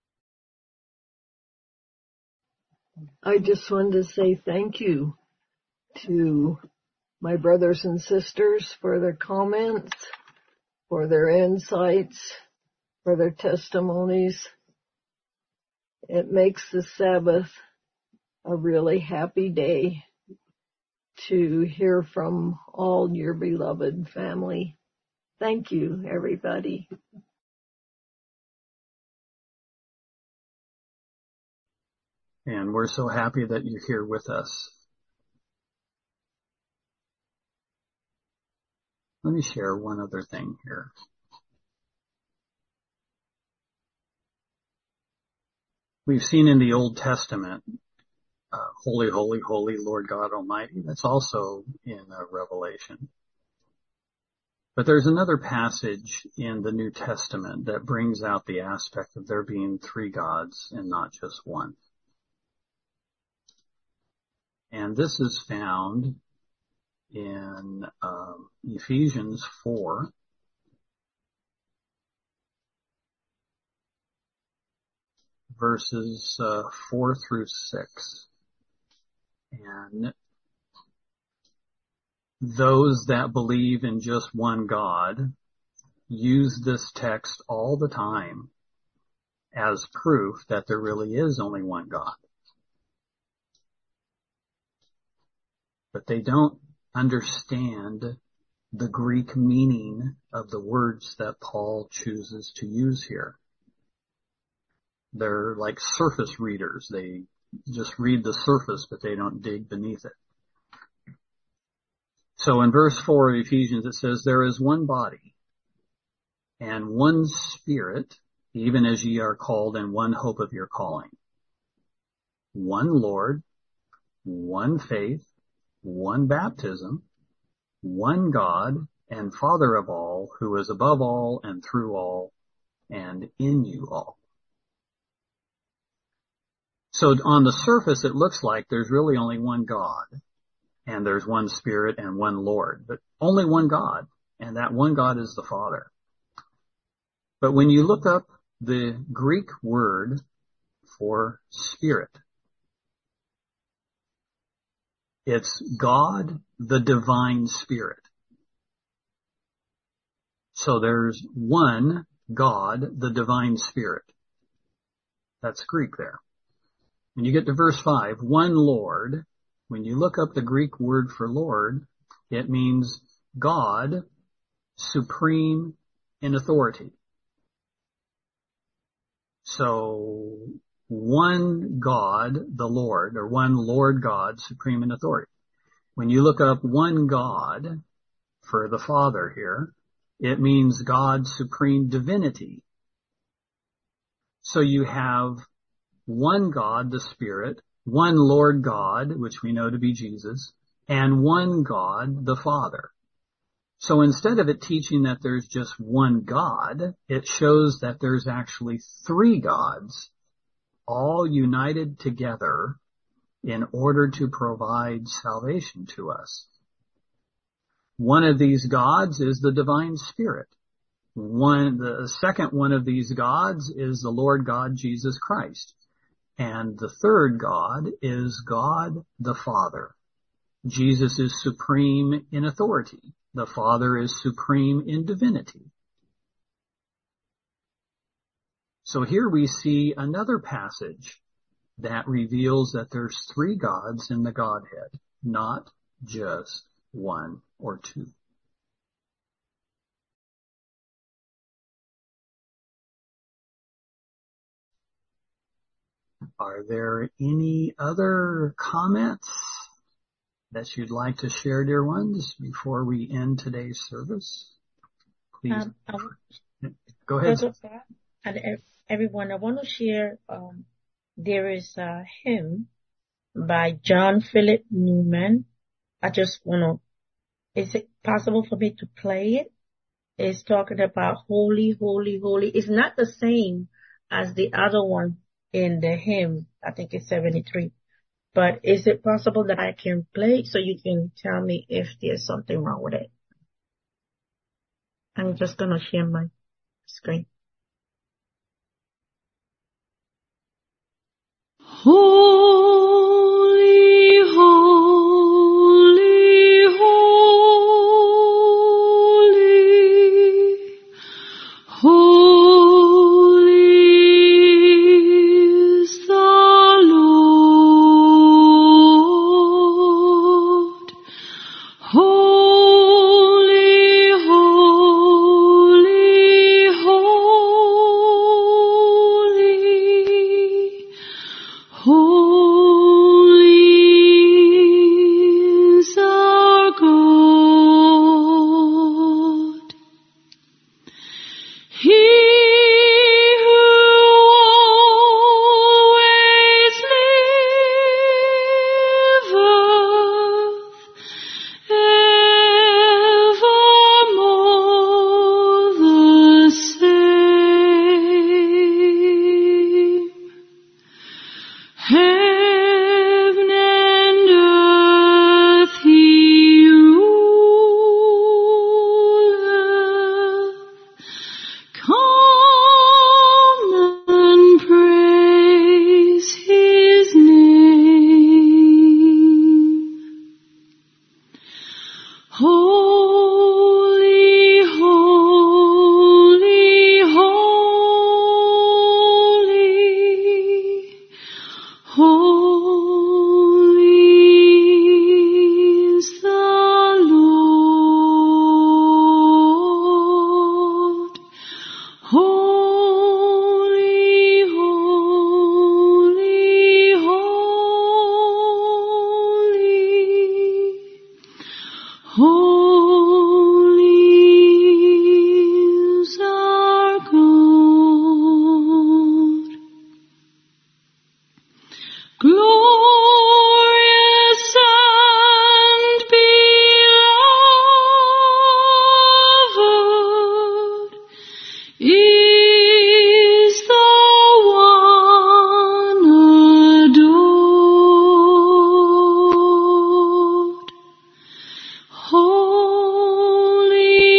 I just wanted to say thank you to my brothers and sisters for their comments, for their insights, for their testimonies. It makes the Sabbath a really happy day to hear from all your beloved family. Thank you, everybody. And we're so happy that you're here with us. Let me share one other thing here. We've seen in the Old Testament, uh, holy, holy, holy Lord God Almighty. That's also in uh, Revelation. But there's another passage in the New Testament that brings out the aspect of there being three gods and not just one. And this is found in um, Ephesians four. Verses uh, four through six. And those that believe in just one God use this text all the time as proof that there really is only one God. But they don't understand the Greek meaning of the words that Paul chooses to use here. They're like surface readers. They just read the surface, but they don't dig beneath it. So in verse four of Ephesians, it says, there is one body and one Spirit, even as ye are called in one hope of your calling. One Lord, one faith, one baptism, one God and Father of all, who is above all and through all and in you all. So on the surface, it looks like there's really only one God, and there's one Spirit and one Lord, but only one God, and that one God is the Father. But when you look up the Greek word for Spirit, it's God, the divine Spirit. So there's one God, the divine Spirit. That's Greek there. When you get to verse five, one Lord, when you look up the Greek word for Lord, it means God, supreme in authority. So one God, the Lord, or one Lord God, supreme in authority. When you look up one God for the Father here, it means God's supreme divinity. So you have one God, the Spirit, one Lord God, which we know to be Jesus, and one God, the Father. So instead of it teaching that there's just one God, it shows that there's actually three gods, all united together in order to provide salvation to us. One of these gods is the divine Spirit. One, the second one of these gods is the Lord God, Jesus Christ. And the third God is God the Father. Jesus is supreme in authority. The Father is supreme in divinity. So here we see another passage that reveals that there's three gods in the Godhead, not just one or two. Are there any other comments that you'd like to share, dear ones, before we end today's service? Please. Um, I, Go ahead. And everyone, I want to share, um, there is a hymn by John Philip Newman. I just want to, is it possible for me to play it? It's talking about holy, holy, holy. It's not the same as the other one in the hymn. I think it's seventy-three. But is it possible that I can play it so you can tell me if there's something wrong with it? I'm just going to share my screen. Holy, holy, holy, holy is the Lord. Holy, holy, holy, holy. Holy, holy, holy, holy is the Lord. Holy, holy, holy, holy is our God. Glorious and beloved is the one adored. Holy,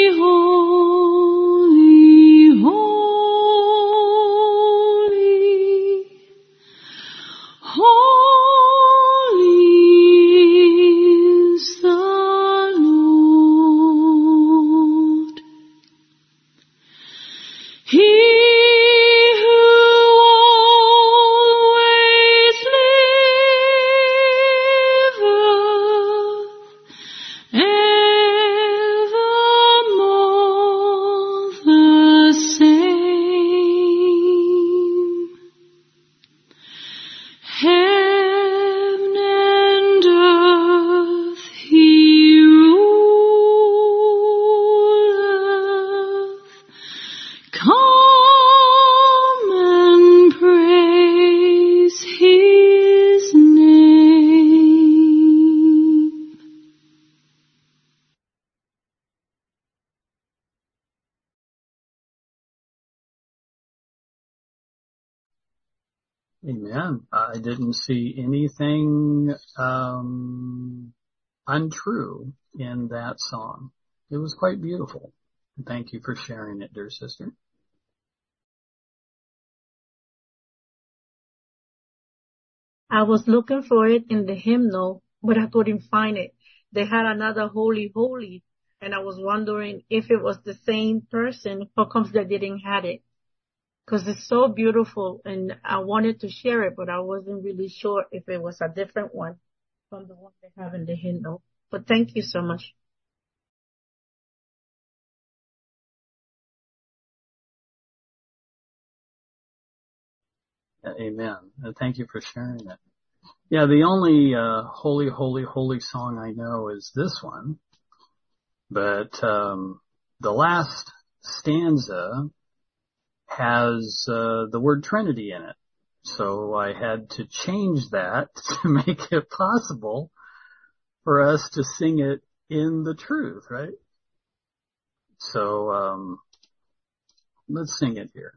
holy, holy, holy is the Lord. He who always liveth, evermore the same. Heaven and earth he ruleth. Come and praise his name. Amen. I didn't see anything um, untrue in that song. It was quite beautiful. Thank you for sharing it, dear sister. I was looking for it in the hymnal, but I couldn't find it. They had another Holy Holy, and I was wondering if it was the same person. How comes they didn't have it? Because it's so beautiful, and I wanted to share it, but I wasn't really sure if it was a different one from the one they have in the hymnal. But thank you so much. Amen. Uh, Thank you for sharing it. Yeah, the only uh, holy, holy, holy song I know is this one. But um, the last stanza has uh, the word Trinity in it. So I had to change that to make it possible for us to sing it in the truth, right? So um, let's sing it here.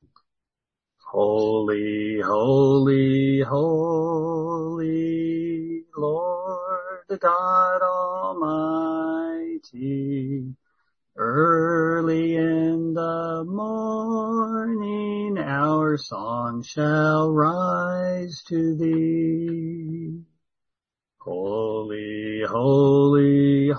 Holy, holy, holy, Lord God Almighty, early in the morning our song shall rise to thee. Holy, holy,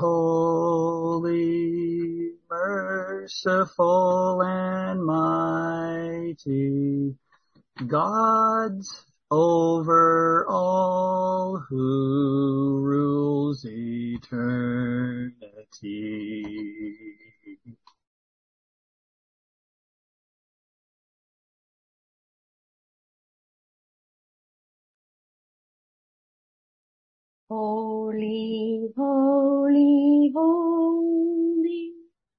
holy, merciful and mighty, God's over all, who rules eternity. Holy, holy, holy,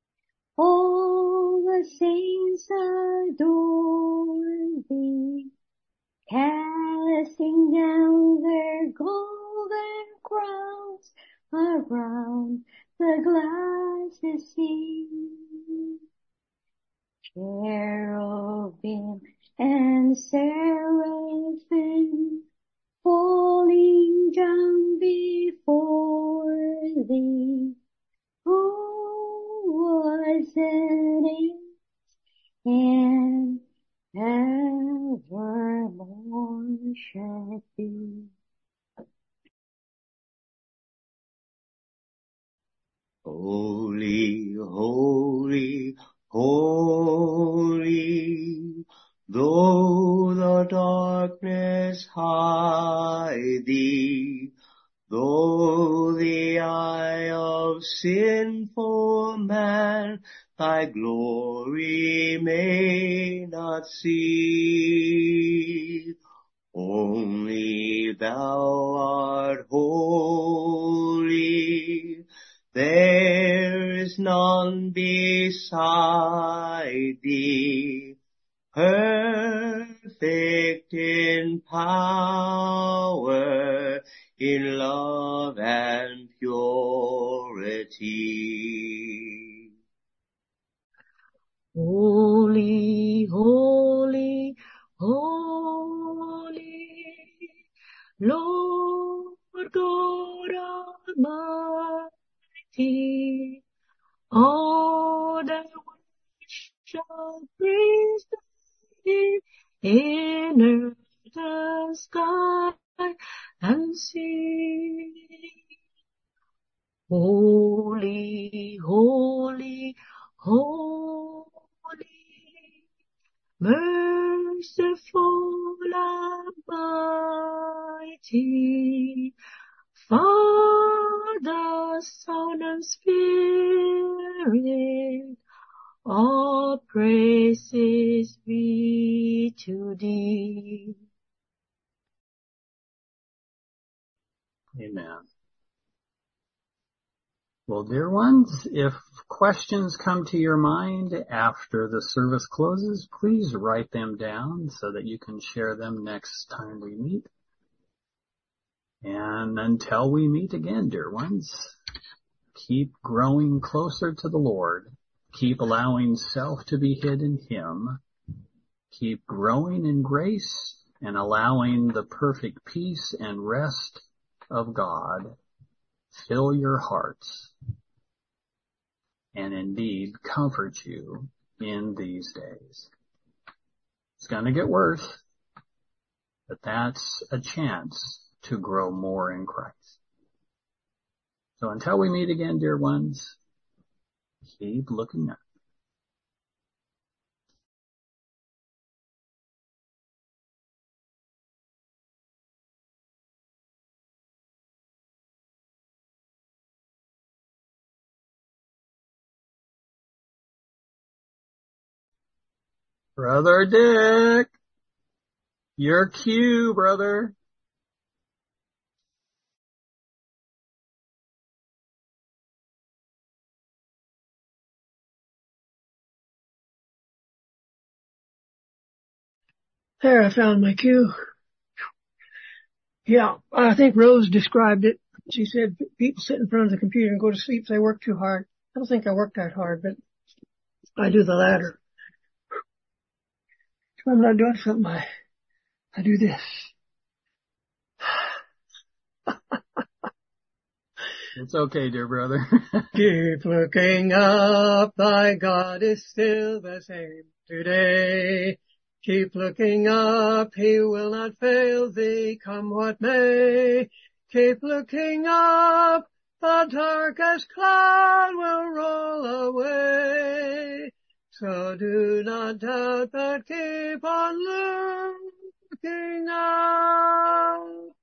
all the saints adore thee, casting down their golden crowns around the glassy sea. Cherubim and seraphim falling down before thee, who was and is and evermore shall be. Holy, holy, holy, though the darkness hide thee, though the eye of sinful man thy glory may not see, only thou art holy, there is none beside thee, perfect in power, in love and purity. Holy, holy, holy, Lord God Almighty, all that which shall praise thee in earth, the sky, and sea. Holy, holy, holy, merciful and mighty, Father, Son, and Spirit, all praises be to thee. Amen. Well, dear ones, if questions come to your mind after the service closes, please write them down so that you can share them next time we meet. And until we meet again, dear ones, keep growing closer to the Lord. Keep allowing self to be hid in Him. Keep growing in grace and allowing the perfect peace and rest of God fill your hearts and indeed comfort you in these days. It's going to get worse, but that's a chance to grow more in Christ. So until we meet again, dear ones, keep looking up. Brother Dick, your cue, brother. There, I found my cue. Yeah, I think Rose described it. She said people sit in front of the computer and go to sleep if they work too hard. I don't think I work that hard, but I do the latter. When I'm not doing something, I, I do this. It's okay, dear brother. Keep looking up, thy God is still the same today. Keep looking up, He will not fail thee, come what may. Keep looking up, the darkest cloud will roll away. So do not doubt, but keep on looking up.